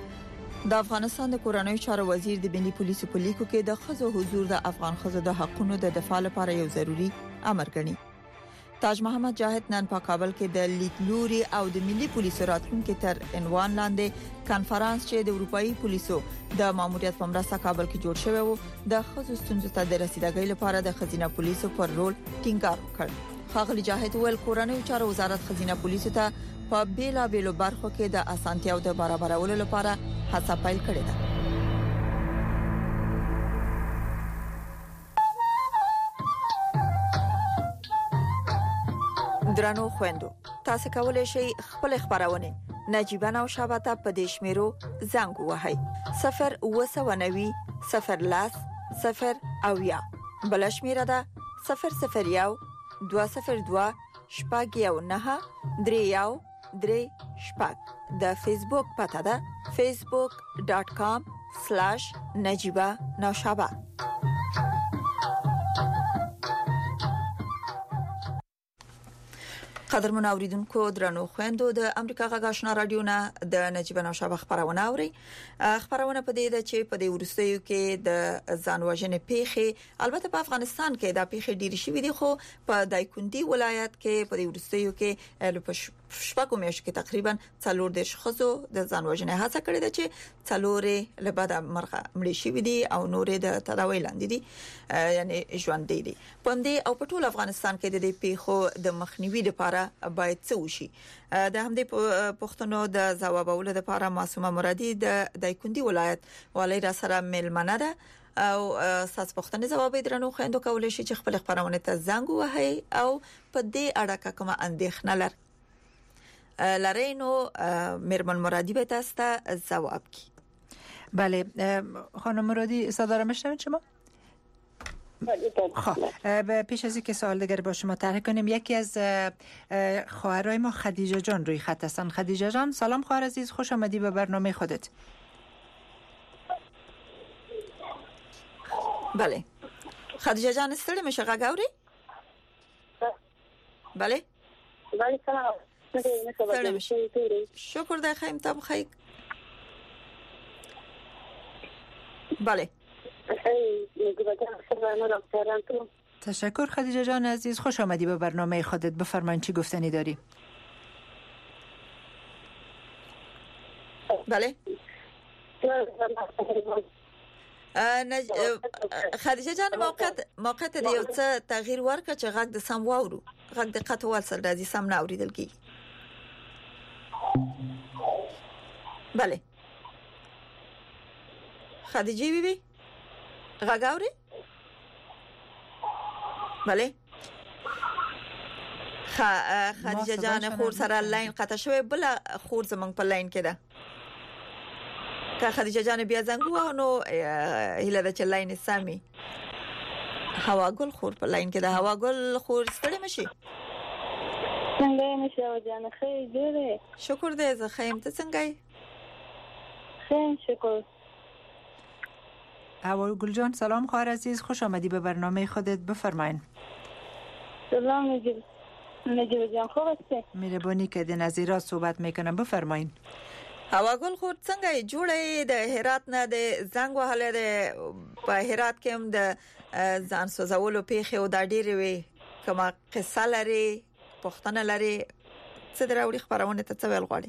د افغانستان د کورنۍ چارو وزیر د ملي پولیسو په لیکو کې د خزو حضور د افغان خزو د حقونو د دفاع لپاره یو ضروری امر ګڼي. تاج محمد جاهد نن په کابل کې د لیدلوري او د ملي پولیسو راتلونکو تر عنوان لاندې کانفرنس چې د اروپאי پولیسو د ماموریت په مرسته کابل کې جوړ شوی و د خزو ستونزو ته د رسیدګۍ لپاره د خزینه پولیسو پر رول ټینګار وکړ. خاغلی جاهد ول کورنۍ چارو وزارت خزینه پولیسو ته په بیلا بیلو برخو کې د اسانتیاو د برابرولو لپاره هڅه پیل کړې ده. درنو خويندو، تاسو کولای شئ خپل خبرونه نجيبه نو شابته په دیشمیرو زنګ وهاي صفر وسو نوي صفر لاس صفر او یا بلشمیره ده صفر صفر یو دو صفر دو شپږ یو نه درې یو درې شپږ. د فیسبوک پته ده facebook dot com slash najiba naushaba. قدرمن اوریدونکو درنو خويندو، د امریکا غږ آشنا رادیو نه د نجيبه نوشابه خبرونه اوري. خبرونه په دې ده چې په دې ورستیو کې د ځانوژنې پیښې البته په افغانستان کې د پیښې ډېری شوې دي، خو په دایکندي ولایت کې په دې ورستیو کې شپږو میاشتو کې تقریبا څلور د شخصو د ځان وژنې هڅه کړې ده چې څلورې له بعد مرغه مړي شي دي او نورې د تداوی لاندې دي یعنی ژوند دي پوندې او په ټول افغانستان کې د دې پیښو د مخنیوي لپاره باید څه وشي. د همدې پښتنو د ځوابولو لپاره معصومه مرادي د دایکنډي ولایت والی را سره ملمنه ده او اساس پښتني ځواب درنو خويندو کولای شي چې خپل خبرونه ته زنګ وهي او په دې اړه کومه اندېښنه لر لرینو مرمن مرادی به تاسو ته جواب کی. بله خانم مرادی صدا را میشنوید شما؟ خب پیش از اینکه سوال دیگر با شما طرح کنیم یکی از خواهرای ما خدیجه جان روی خط هستن. خدیجه جان سلام خواهر عزیز، خوش آمدی به برنامه خودت. بله خدیجه جان استری میشه غاوری؟ بله بله سلام. شکر ده خیم تب خیلی بله تشکر خدیجه جان عزیز، خوش آمدی به برنامه خودت. بفرمایید چی گفتنی داری؟ بله نج... خدیجه جان موقت موقت د یو څه تغییر ورکړه چې غږ د سم واورو غږ د قطوال سره راځي سم نه اوریدل کیږي. بله خدیجه بی بی غږ اوري؟ بله خ خدیجه جان خور سره لاین قطع شوی، بل خور زمنګ په لاین کې ده. که خدیجه جان بیا زنګ وو نو هله د چلاین سامي هوا ګل خور په لاین کې ده. هوا ګل خور ستړي مشي؟ څنګه مشه او جان خیر ډیره شکر دې زه خیم ته څنګه یې؟ خیر شکر. هوا گل جان سلام خواهر عزیز، خوش آمدی به برنامه خودت. بفرمایید. سلام نجیب نجیب جان خوب هستی؟ مهربانی کردین از ایراد صحبت میکنم، بفرمایید. هوا ګل خور څنګه جوړه د هرات نه د زنګ وهله د په هرات کې هم د ځان سوزولو پیښه او د ډېرې وي کومه قصه لري پښتنه لري څه دراوړي خبرونه ته څه ویل غواړي؟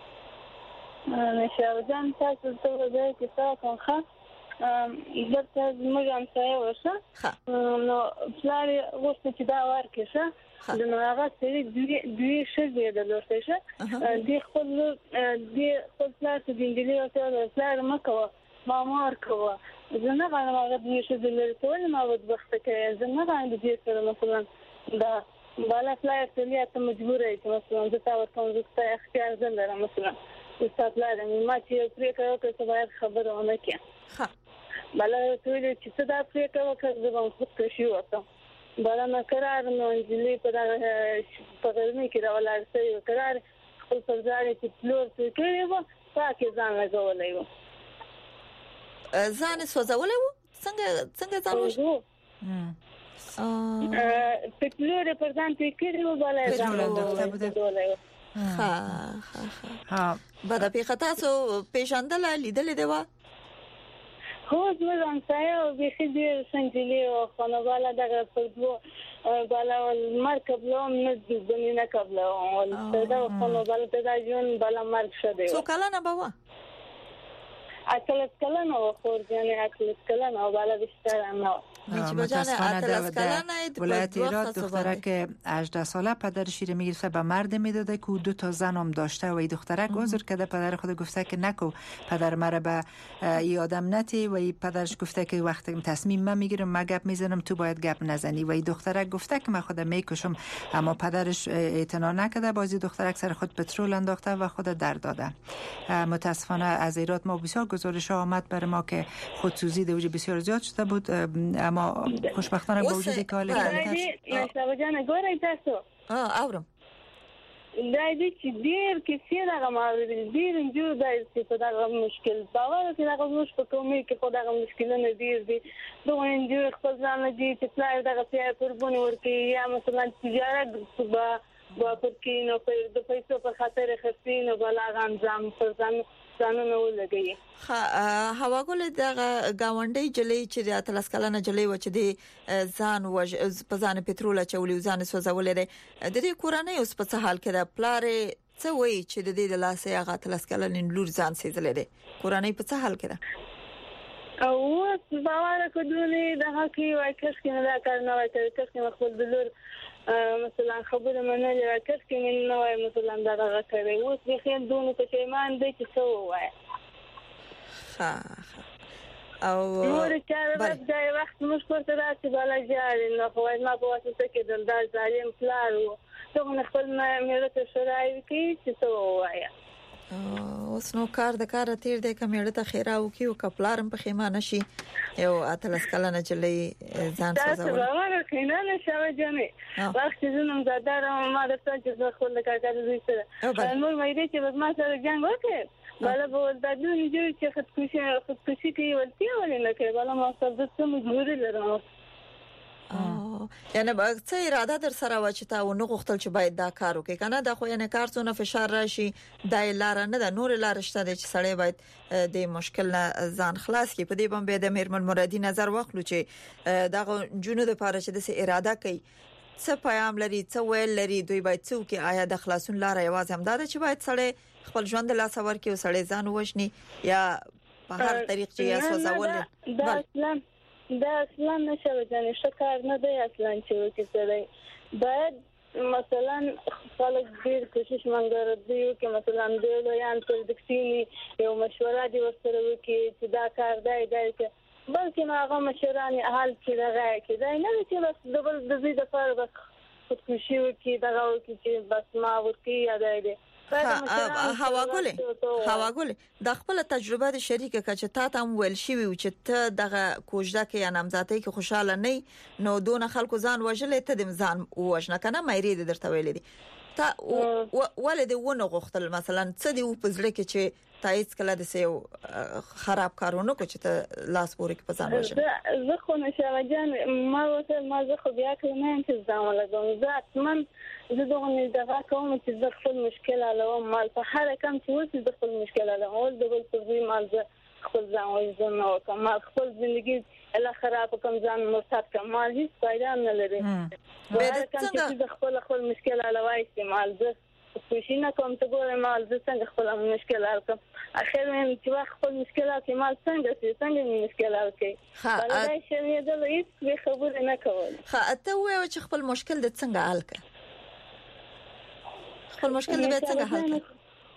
نشه جان تاسو ته وایي چې تاسو ښه دلته موږ هم ځای وشه نو پلار غوښتل چې دا ورکړي شه د نو هغه سری دوی دوی شګې د لوسته شه د خپل د خپل پلار ته د انګلیسي او د پلار مکو ما مار کوه زنه غواړم هغه دوی شګې لري ما ود وخت کې زنه غواړم د دې سره مثلا دا بالا پلار ته لیا ته مجبور ای چې مثلا د تا ورته د اختیار زنده مثلا استاد لاره ما چې پرې کړو چې باید خبره ونه کړم. ها بالا ټول چې څه دا پرې کړو چې زه خود کشي وته بالا ما قرار نو انجلي په په غرمه کې دا ولر سي قرار خپل فرزانه چې پلور څه کړی و پاکه ځان لګولای و ځان سوځولای و څنګه څنګه ځان وشو ا په پلور په ځان کې کړی و بالا ځان لګولای و. ها ها ها بعد په تاسو پیژندل لیدل دی و خو زموږ ځای او به دې سنجلي او خانواله دغه پردو بالا مرکب لوم نه د نه قبل او دا خانواله ته دا جون بالا مرګ شوه. څو کله نه بوا اکل کله نو خور یعنی اکل کله نو بالا بیشتر نه متاسفانه در ولایت ایراد دخترک هجده ساله پدرش رو میگرفته به مرد میداده که دو تا زن هم داشته و این دخترک عذر کرده پدر خود گفته که نکو پدر مرا به ای آدم نتی و این پدرش گفته که وقتی تصمیم من میگیرم من گپ میزنم تو باید گپ نزنی و این دخترک گفته که من خودم میکشم اما پدرش اعتنا نکرده بازی دخترک سر خود پترول انداخته و خود در داده. متاسفانه از ایراد ما بسیار گزارش آمد برای ما که خودسوزی دوجه بسیار زیاد شده بود اما خوشبختانه با وجود که حال نشته جان ګورئ تاسو اه اورم دا دې چې ډېر کې څه دا ما ډېر جو دا چې په دا مشکل باور کې دا مش په کومه کې په دا مشکلونه ډېر دي دوه انجو خپل ځان دي چې پلار دا په قرباني ورکي یا مثلا تجارت با با پرکینو په د پیسو په خاطر خرڅینو بلا غان ځم پر ځم ځانونه ولګي. ها هوا ګل د گاونډي جلې چې د اتلس کلنه جلې و چې د ځان وج په ځان پټرول چولې ځان سوځولې ده د دې کورانه اوس په څه حال کې ده پلارې څه وایي چې د دې د لاسه هغه اتلس کلنه لور ځان سېزلې ده کورانه په څه حال کې ده او باور کوي د هکې وای کس کې نه کار نه وای کس کې خپل بلور مثلا خبره منلې کس کې من نه وای مثلا دا هغه کوي اوس به خین دونه پښیمان دي چې څه وای ها او نور چاره د وخت مشکل ته راځي بالا جاري نو خو ما په واسطه کې دلدار ظالم پلارو څنګه خپل مې ته شرای کې چې څه وای اوس نو کار د کار تیر د کمیړه ته خیراو کې او کپلارم په خیمانه شي یو اتلس کلنه چلې ځان سزاول دا څنګه خینانه شاوه جنې وخت زنم زادار ما د څه چې خپل کار کوي سره نور مې دې چې ما سره جنگ وکړ بالا په د دې نجوړ چې خودکشي خودکشي کوي ولتي ولنه کوي بالا ما سره د څه مجبور لرم یعنی باید څه اراده در سره و چې تا و نه غوښتل چې باید دا کار وکړي کنه دا خو یعنی کار څونه فشار راشي دا لار نه ده نور لار شته چې سړی باید د مشکل نه ځان خلاص کړي په دې باندې د میرمن مرادي نظر واخلو چې دا جنونو د پاره چې د اراده کوي څه پیغام لري څه ویل لري دوی باید څه وکړي آیا د خلاصون لار یوازې هم دا چې باید سړی خپل ژوند لا سور کې سړی ځان وښني یا په هر طریق چې یا سوزول دا اصلا دا اصلا نشو ځنه شکار نه دی اصلا چې وکړي باید مثلا خلک ډیر کوشش منګر دی چې مثلا د یان تر دکتینی یو مشوره دی ورسره وکړي چې دا کار دی دا بلکې ما هغه مشرانی حال کې راغی کې دا نه چې بس د بل د زیاده پر بس خودکشي وکړي دا وکړي چې بس ما ورکی یاد دی هوا ګل هوا ګل د خپل تجربه د شریکه کچ ته تم ویل شي چې ته دغه کوژده کې یا نامزاتۍ کې خوشاله نه نو دون خلکو ځان وژلې ته د ځان وژنه کنه مېری د درته ویلې دي ته ولې د ونه غختل مثلا څه دی په ځل کې چې تایید کله د سیو خراب کارونه کو چې ته لاس پورې په ځان وژنه زه خو نشه جان ما وته ما زه خو بیا کوم چې ځان ولګم ذات من زه دغه نه دغه کوم چې زه خپل مشکل علوم مال په هر کم چې وځي د خپل مشکل علوم او د بل په مال زه خپل ځان وژنم او کوم خپل ژوندۍ اله خراب کوم ځان مرتد کوم مال هیڅ فائدہ نه لري به څنګه خپل خپل مشکل علوم استعمال زه کوشینه کوم ته ګورم مال زه څنګه خپل مشکل حل کوم اخر مې چې خپل مشکلات کې مال څنګه چې څنګه مشکلات کې بلای شوی د هیڅ خبره نه کول ها ته وایو چې خپل مشکل د څنګه حل کړ خپل مشکل د څنګه حل کړ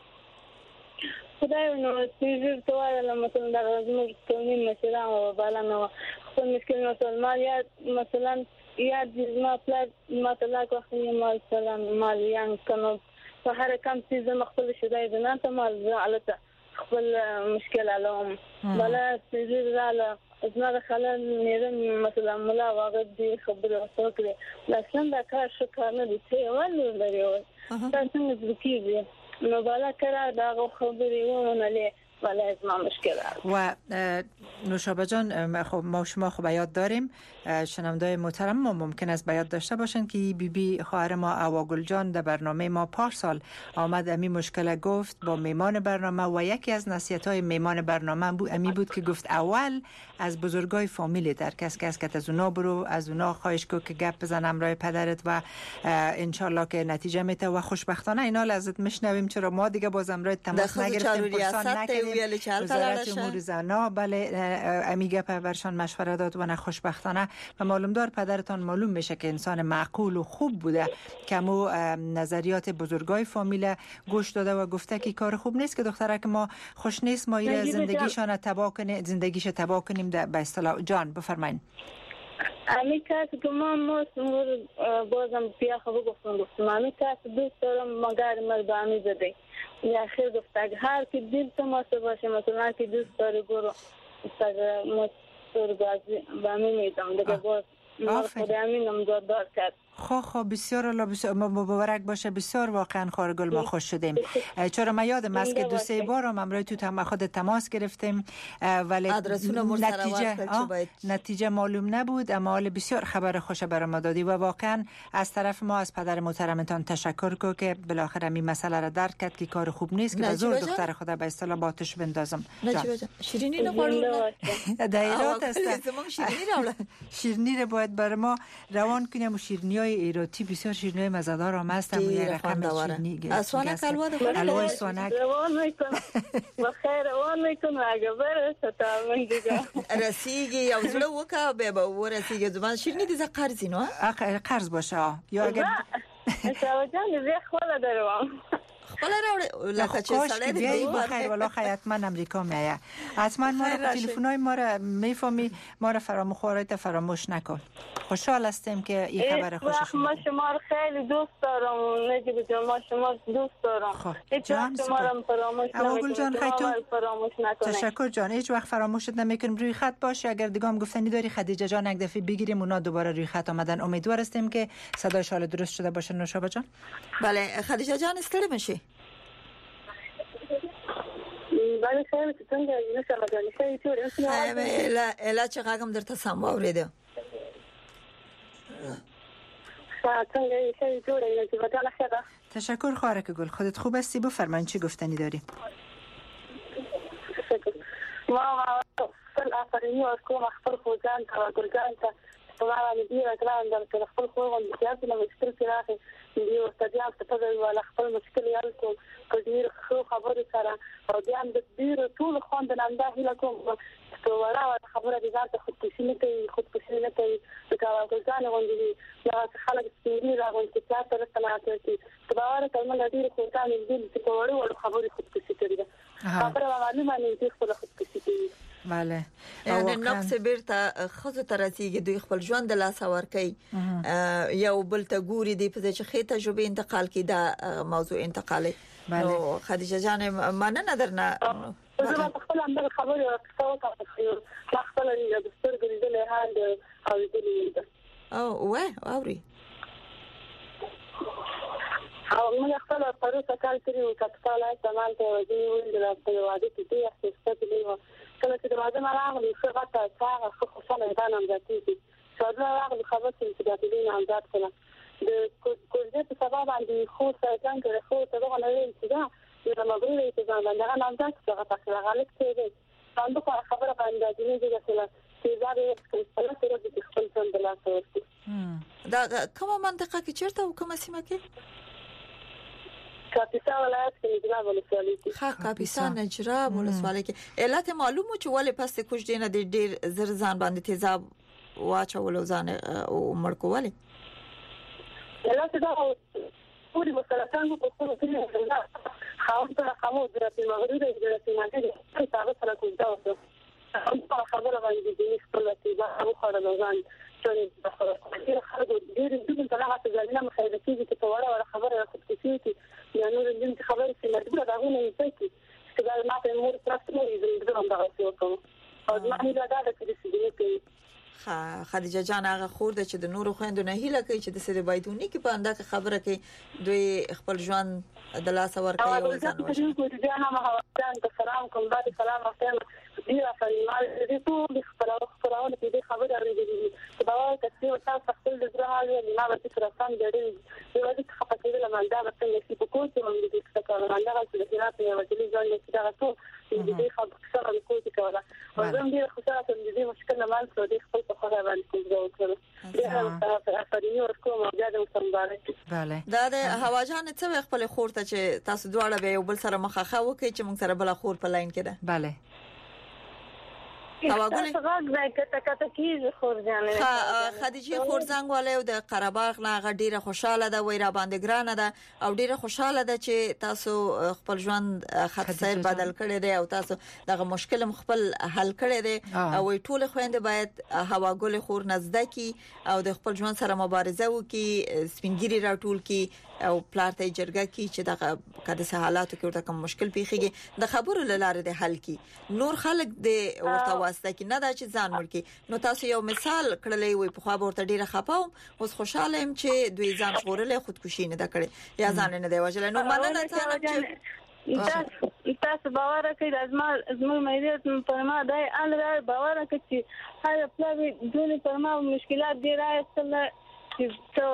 خدای نو چې زه وایم مثلا د زموږ قومي مشران او بالا نو خپل مشکل مثلا ما یا مثلا یا د ما پلان مثلا کوم مال سلام مال یان کنه په هر کم چې زه خپل شدای نه ته مال علته خپل مشکل علوم بلا چې زه زما د خلل مېرن مثلا ملا واغ دي خبره وکړه لکه دا کار شو کار نه دي چې ول لري او تاسو کیږي نو بالا کرا دا خبري ونه لې ولی ما مشکل و نوشابه جان خب ما شما خب یاد داریم شنوندای محترم ما ممکن است بیاد داشته باشند که بی بی خواهر ما اواگل جان در برنامه ما پارسال آمد امی مشکل گفت با میمان برنامه و یکی از نصیحت‌های میمان برنامه بود امی بود که گفت اول از بزرگای فامیل در کس کس که از اونا برو از اونا خواهش کو که گپ بزن امرای پدرت و انشالله که نتیجه میده و خوشبختانه اینا لازم میشنویم چرا ما دیگه باز امرای تماس نگرفتیم پرسان نکردیم وزارت امور زنا بله امیگه پرورشان مشوره داد و نه خوشبختانه و معلومدار پدرتان معلوم میشه که انسان معقول و خوب بوده که مو نظریات بزرگای فامیل گوش داده و گفته که کار خوب نیست که دختره که ما خوش نیست ما ایره زندگیشان تباه کنیم زندگیش تباه کنیم به اصطلاح جان بفرمایید امی کسی که ما موسمور بازم بیا خب گفتم گفتم امی کسی دوست دارم مگر مردمی زده یا خیر گفته هر که دل تماسه باشه مثلا که دوست داره برو استاگر مستور بازی با امی میدم دیگه باز ما خود امی نمزاد دار کرد خو خو بسیار الله بسیار مبارک باشه. بسیار واقعا خارگل ما خوش شدیم، چرا ما یادم است که دو سه بار هم امروز تو تم خود تماس گرفتیم ولی نتیجه نتیجه معلوم نبود، اما حال بسیار خبر خوش برای ما دادی و واقعا از طرف ما از پدر محترمتان تشکر کو که بالاخره این مسئله را درک کرد که کار خوب نیست که زور دختر خدا به اصطلاح باتش بندازم. شیرینی نخوردم دایرات است. شیرینی راوله شیرینی رو باید برای ما روان کنیم و شیرینی‌های ایراتی بسیار شیرینی‌های مزه‌دار هم هستن و یه رقم شیرینی اسوانک الوا ده الوای سوانک روان میکن بخیر روان میکن اگه برسه تا من دیگه رسیگی یا زلو وکا به با رسیگی زبان شیرینی دیزا قرضی نو قرض باشه یا اگر انشاءالله جان زی خواله دارم خلا راوله لکه چه ساله بیایی بخیر والا حتما امریکا میایه حتما ما رو تلفن‌های ما رو میفهمی، ما رو فراموش فراموش نکن. خوشحال هستیم که این خبر خوشش شما شما رو خیلی دوست دارم نجیب جان، ما شما دوست دارم. هیچ وقت شما رو فراموش نمیکنم. فراموش نکنید. تشکر جان، هیچ وقت فراموشت نمیکنیم. روی خط باش، اگر دیگه هم گفتنی داری خدیجه جان یک دفعه بگیریم اونا دوباره روی خط آمدن. امیدوار هستیم که صدای شال درست شده باشه. نوشابه جان. بله خدیجه جان استری میشی؟ بله خیلی څنګه یې نشه راځي خیلی ټول خیلی لا لا چې غاګم درته سم اوریده څنګه یې خیلی ټول یې چې ودا لخدا. تشکر خارک گل، خودت خوب هستی؟ بفرمایید چی گفتنی داری؟ ما خپل افرینی او کوم خپل خوځان تا ګلګان ته طبعا دې راځم د خپل خوغون د سیاست له مشکل کې راغی دی او ستاسو ته په ولا خپل مشکل یې الکو په ډیر خو خبرې سره او بیا د ډیر ټول خوند نه انده هله کوم ته ولا خبره دي ځان ته خودکشي نه کوي خودکشي نه کوي دا ګلګان غونډي یا خلک سپیری راغون چې تاسو سره تناسب کوي دا ورته موږ ډیر خوځان دي چې په وړو وړو خبرې خودکشي کوي خبره معلومه نه دي خپل خودکشي کوي. بله یعنی نقص بیرته خزه ترسیږي دوی خپل ژوند د لاس ورکي یو بل ته ګوري دی په چې خې تجربه انتقال کی دا موضوع انتقالي. نو خدیجه جان مننه درنه زه په خپل اندر خبرې ورکړم چې خپل د سترګې د له حال او د دې او وای اوري او موږ خپل پروسه کال کړو کپټال استعمال ته ودی ول د واده کې دې احساس کړو کله چې د واده راغلی څه غته څنګه خو خوشاله ده نام ذاتي چې دا راغلی خبر چې د دې نام ذات کړه د کوزه په سبب باندې خو څنګه خو ته دا نه ویل چې دا د مغروري ته ځان باندې نام ذات څنګه تاسو غلط کړی څنګه په خبره باندې د دې ځای چې دا د خپل سره د خپل څنګه لا څه دا کومه منطقه کې چیرته او کومه سیمه کې کاپیسا ولایت کې نجراب ولسوالۍ کې ها کاپیسا نجراب ولسوالۍ کې علت معلومه چې ولې پس کوم دینه د ډیر زر ځان باندې تیزاب واچول ځان او مړکواله علت دا پوری مسله څنګه په خپل کې خاوند ته خامو د مغربي د سیمه کې تاسو سره کوم دا وسه هم خبره باندې د خپل تیزاب او خبره ځان چې د خلکو ډیر ډیر ته راځي ځانونه مخاله کیږي چې په وړه وړه خبره خودکشي کی یا نور دې خبرې چې مجبور ده غوونه یې کوي چې دا ما په مور تاسو نه یې زه هم دا کوم او ما نه دا دا چې دې کوي. خدیجه جان هغه خور ده چې د نورو خويندو نه هیله کوي چې د سره بایدونی کې په انده خبره کوي دوی خپل ژوند د لاس ورکوي او ځان وشي چې دا هم هغه ځان ته سلام کوم بعد سلام وایم دی افرمال دې ټول خبرو خبرونه دې خبره اورېدلې چې دا کسي او تاسو خپل د زړه حال یې نه ورته سره سم دی یو دې خپل کېدل ماندا ورته چې په کوڅه باندې دې څه کار ماندا چې د خیرات یو ځلې ځان چې دا ټول دې خبره سره د کوڅه کوله او زم دې خوشاله ته دې مشکل نه مان څو دې خپل په خبره باندې کوم وکړه دا افرینی ورکوم او دا د سمبارک. بله دا د هواجان څه خپل خور ته چې تاسو دواړه به یو بل سره مخاخه وکړي چې موږ سره بل خور په لاین کې ده. بله هواګولې څنګه کته کته کیږي خورځانه خدیجه خورزنګ والے او د قرهباغ نه غډیره خوشاله ده وای را باندې ګرانه ده او ډیره خوشاله ده چې تاسو خپل ژوند خط سیر بدل کړی دی او تاسو دغه مشکل خپل حل کړی دی او ټول خويند باید هواګولې خور نزدکی او د خپل ژوند سره مبارزه وکي سپینګری راټول کی او پلار ته جرګه کی چې دغه کده حالاتو کې ورته کوم مشکل پیخیږي د خبرو لاره د حل کی نور خلک د ورته واسطه کې نه دا چې ځان ورکی نو تاسو یو مثال کړلې وي په خوا ورته ډیره خپاو اوس خوشاله يم چې دوی ځان خورلې خودکشي نه د کړې یا ځان نه دی وجل نو مننه تاسو تاسو باور کوي د ازما زموږ مېریت پر ما دای ان باور کوي چې هر پلان دونی پر ما مشکلات دی راځل چې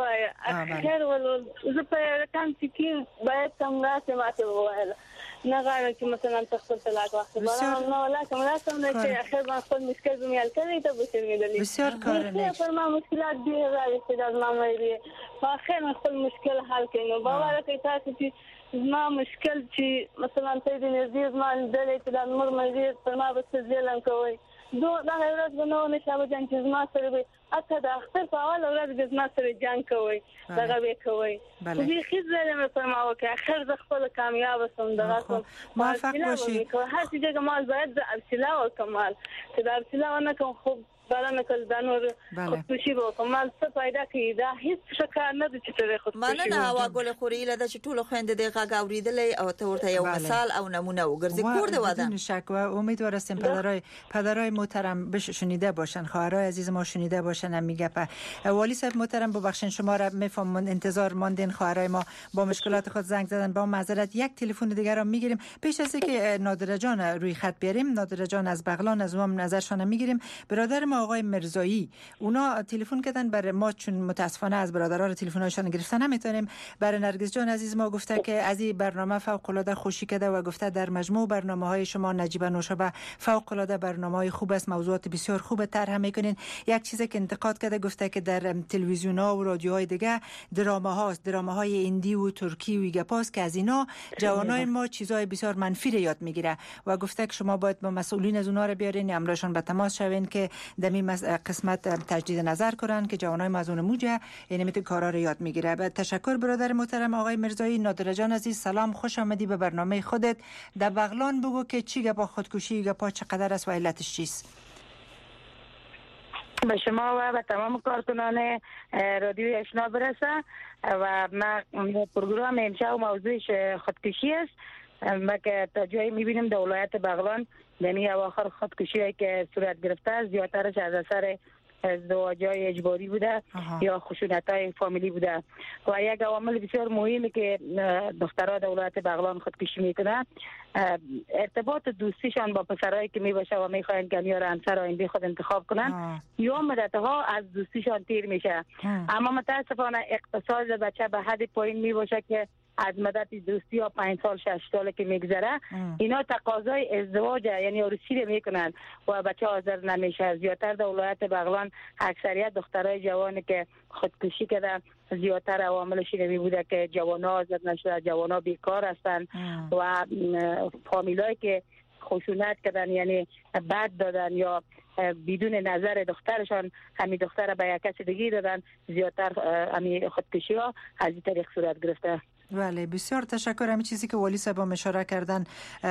څه خیر ول زه په کان چې باید څنګه ماته وایي نه غواړم چې مثلا تخصص طلاق واخلم نو ولا کوم راځم چې اخر ما خپل مشکل زميال کوي ته به څنګه دلی بسیار کار نه پر ما مشکلات دی راځي چې د ازما مېریت په اخر خپل مشکل حل کړي نو باور کوي تاسو چې زما مشکل چې مثلا ته د نزدې زما د دې د نور مېریت پر ما بس ځلم کوي دو دا ورځ غنو نشابه جنګ چې زما سره به اته د اختر په اول ورځ د زما سره جنګ کوي دغه به کوي دې خزه مې پر ما وکړه اخر ز خپل کامیاب سم دغه موفق باشی هر څه چې کمال باید د ابتلا او کمال چې د ابتلا ونه کوم خوب بلنه کول د نور خودکشي وو کمال څه پیدا کړي دا هیڅ شکر نه د چې ته خودکشي مننه هوا ګل خوري له د ټولو خويند د غاګ اوریدلې او ته ورته یو مثال او نمونه وګرځي کور دی واده بدون شک و امید هستیم پدرای پدرای محترم بش شنیده باشن خواهرای عزیز ما شنیده باشن میگه په والی صاحب محترم ببخشید شما را میفهم انتظار ماندین خواهرای ما با مشکلات خود زنگ زدن با معذرت یک تلفن دیگه را میگیریم پیش از اینکه نادر جان روی خط بیاریم نادر جان از بغلان از اونم نظرشون میگیریم برادر ما آقای مرزایی اونا تلفن کردن برای ما چون متاسفانه از برادرها رو تلفن‌هاشون گرفتن نمیتونیم برای نرگس جان عزیز ما گفته که از این برنامه فوق العاده خوشی کرده و گفته در مجموع برنامه‌های شما نجیبه نوشابه فوق العاده برنامه‌های خوب است موضوعات بسیار خوب طرح میکنین یک چیزی که انتقاد کرده گفته که در تلویزیون‌ها و رادیوهای دیگه دراما‌هاست دراماهای هندی و ترکی و گپاست که از اینا جوانای ما چیزای بسیار منفی رو یاد میگیره و گفته که شما باید با مسئولین از اونها رو بیارین امرشون به تماس شوین که دمی قسمت تجدید نظر کنن که جوانای ما از اون موجه یعنی میت کارا رو یاد میگیره. تشکر برادر محترم آقای مرزایی. نادر جان عزیز سلام خوش آمدی به برنامه خودت. در بغلان بگو که چی گپا خودکشی گپا چقدر است و علتش چیست؟ به شما و به تمام کارکنان رادیوی اشنا برسه و ما پروگرام امشب موضوعش خودکشی است ما که تا جایی میبینیم در ولایت بغلان یعنی اواخر خودکشی که صورت گرفته است زیادترش از اثر ازدواج‌های اجباری بوده آها. یا خشونت‌های فامیلی بوده و یک عامل بسیار مهمی که دخترها در ولایت بغلان خودکشی میکنند ارتباط دوستیشان با پسرایی که میباشه و میخواین که میاره همسر آینده خود انتخاب کنن یا مدتها از دوستیشان تیر میشه اما متاسفانه اقتصاد بچه به حد پایین میباشه که از مدت دوستی یا پنج سال شش سال که میگذره اینا تقاضای ازدواج یعنی عروسی رو میکنن و بچه حاضر نمیشه. زیادتر در ولایت بغلان اکثریت دخترای جوانی که خودکشی کردن زیادتر عواملش نمی بوده که جوانا حاضر نشده جوانا بیکار هستن و فامیلایی که خشونت کردن یعنی بد دادن یا بدون نظر دخترشان همین دختر به یک کس دیگه دادن زیادتر همین خودکشی ها از این طریق صورت گرفته. بله بسیار تشکر. همین چیزی که والی صاحب اشاره کردن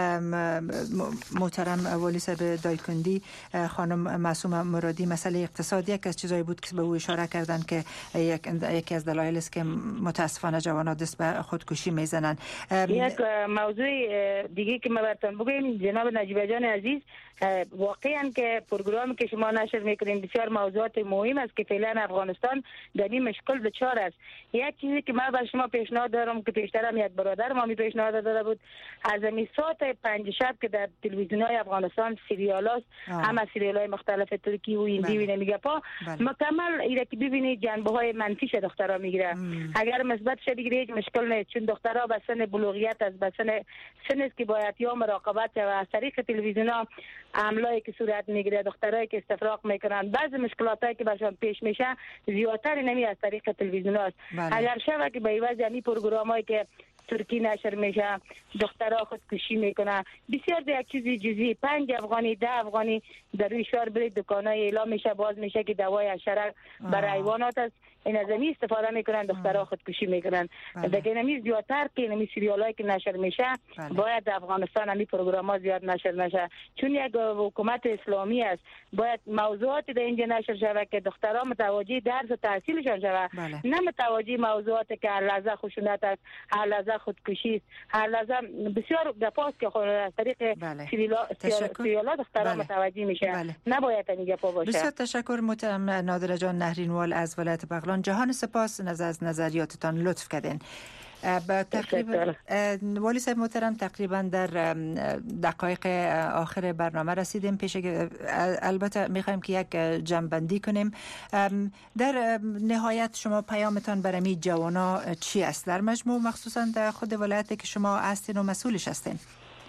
محترم والی صاحب دایکندی خانم معصومه مرادی مسئله اقتصادی یک از چیزایی بود که به او اشاره کردن که یک یکی از دلایل است که متاسفانه جوانان دست به خودکشی میزنن. یک موضوع دیگه که ما براتون بگیم جناب نجیبه جان عزیز واقعا که پروگرامی که شما نشر میکنین بسیار موضوعات مهم است که فعلا افغانستان در این مشکل دچار است. یک چیزی که من بر شما پیشنهاد دارم که پیشترم یک برادر ما می پیشنهاد داده بود از این ساعت پنج شب که در تلویزیون‌های افغانستان سریالاست همه سریال‌های مختلف ترکی و هندی و نمیگه پا مکمل ایره که ببینید جنبه‌های منفیش دخترها میگیره. اگر مثبت شه بگیره هیچ مشکل نیست چون دخترها به سن بلوغیت از به سن سن است که باید یا مراقبت و از طریق تلویزیون‌ها عملایی که صورت میگیره دخترایی که استفراغ میکنن بعضی مشکلاتی که برشون پیش میشه زیادتر نمی از طریق تلویزیون است. اگر شبه که به عوض یعنی پروگرامایی که ترکی نشر میشه، دخترها خودکشی میکنه. بسیار دیگه چیزی جزئی پنج افغانی ده افغانی در روی شهر برید دکانای اعلام میشه باز میشه که دوای حشره برای حیوانات است، این از این استفاده میکنن، دخترها خودکشی میکنن. دیگه نمی زیادتر که نمی سریالایی که نشر میشه بله. باید در افغانستان همین پروگرام ها زیاد نشر نشه، چون یک حکومت اسلامی است. باید موضوعاتی در اینجا نشر شود که دخترها متوجه درس و تحصیلشان شود، بله. نه متوجه موضوعاتی که هر لحظه خشونت است، هر لحظه خودکشی است، هر لحظه بسیار گپاست که از طریق بله. سریالا دخترها بله. متوجه میشه، بله. نباید این گپا باشه. بسیار تشکر محترم نادره جان نهرینوال از ولایت بغلان. جهان سپاس از نظریاتتان لطف کردین. با تقریبا والی صاحب محترم تقریبا در دقایق آخر برنامه رسیدیم. پیش البته میخوایم که یک جمع‌بندی کنیم. در نهایت شما پیامتان برای جوانا چی است در مجموع، مخصوصا در خود ولایتی که شما هستین و مسئولش هستین؟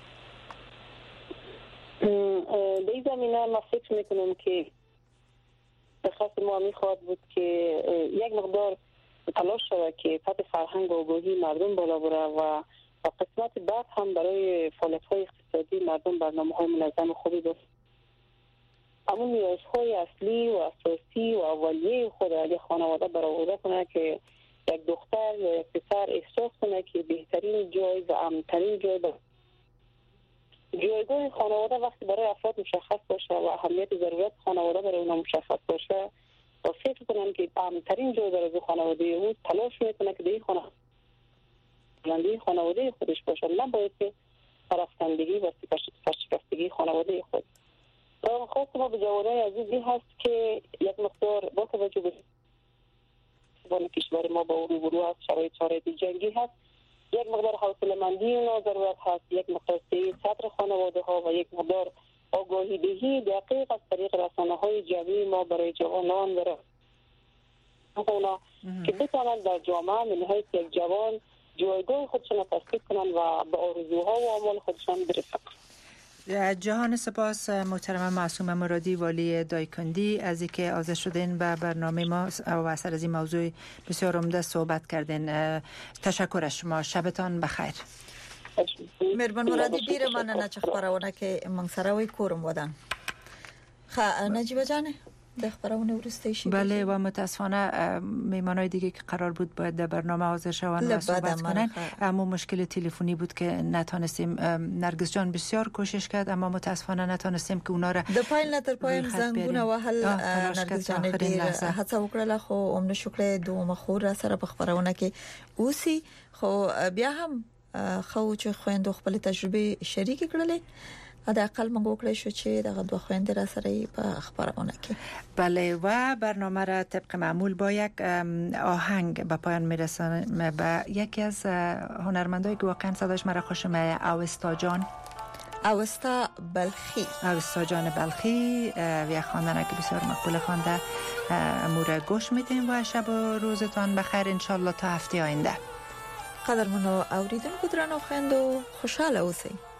در این زمینه ما فکر میکنم که خاص ما میخواد بود که یک مقدار تلاش شود که سطح فرهنگ و آگاهی مردم بالا بره و قسمت بعد هم برای فعالیت‌های اقتصادی مردم برنامه‌های منظم خوبی داشت. اما نیازهای اصلی و اساسی و اولیه خود اگه خانواده برآورده کنه که یک دختر یا یک پسر احساس کنه که بهترین جای و امن‌ترین جای با جایگاه خانواده وقتی برای افراد مشخص باشه و اهمیت ضرورت خانواده برای اونها مشخص باشه و فکر کنن که امن‌ترین جای برای خانواده او تلاش میکنه که به خانواده خانواده خودش باشه، نباید که پرستندگی و سرشکستگی خانواده خود. و خواست ما به جوانای عزیزی هست که یک مقدار با توجه به بان کشور ما با روبرو از شرایط شرایط جنگی هست، یک مقدار حوصله‌مندی اونا ضرورت هست، یک مقدار سطر خانواده ها و یک مقدار آگاهی دهی دقیق از طریق رسانه‌های جمعی ما برای جوانان و اونا که بتوانند در جامعه من نهایت یک جوان جایگاه خودشون تثبیت کنند و به آرزوها و آمال خودشون برسند. جهان سپاس محترم معصومه مرادی والی دایکندی از اینکه حاضر شدین به برنامه ما و اثر از این موضوع بسیار عمده صحبت کردین. تشکر از شما. شبتان بخیر. مهربان مرادی ډیره مننه چې خبرونه کې موږ سره وي کورم ودان. خا نجیبه جان د خبرونه ورسته شي. بله و متاسفانه میمانای دیگه که قرار بود باید در برنامه حاضر شوند و صحبت کنن، اما مشکل تلفنی بود که نتونستیم. نرگس جان بسیار کوشش کرد اما متاسفانه نتونستیم که اونا را د پایل تر پایل زنګونه وهل. نرگس جان ډیر هڅه وکړه خو اومنه شکر دوه مخور سره په خبرونه کې اوسي، خو بیا هم خو چې خويندو خپل تجربه شریک کړلې دا اقل موږ وکړې شو چې دغه دوه خويندې را سره په خبرونه کې. بله و برنامه را طبق معمول با یک آهنگ به پایان میرسانیم به یکی از هنرمندایی که واقعا صداش مرا خوش میاد، اوستا جان اوستا بلخی اوستا جان بلخی و خواندن که بسیار مقبول خوانده امور گوش میدیم و شب و روزتان بخیر ان شاء الله تا هفته آینده. قدرمنو اوریدونکو درنو خويندو خوشاله اوسئ.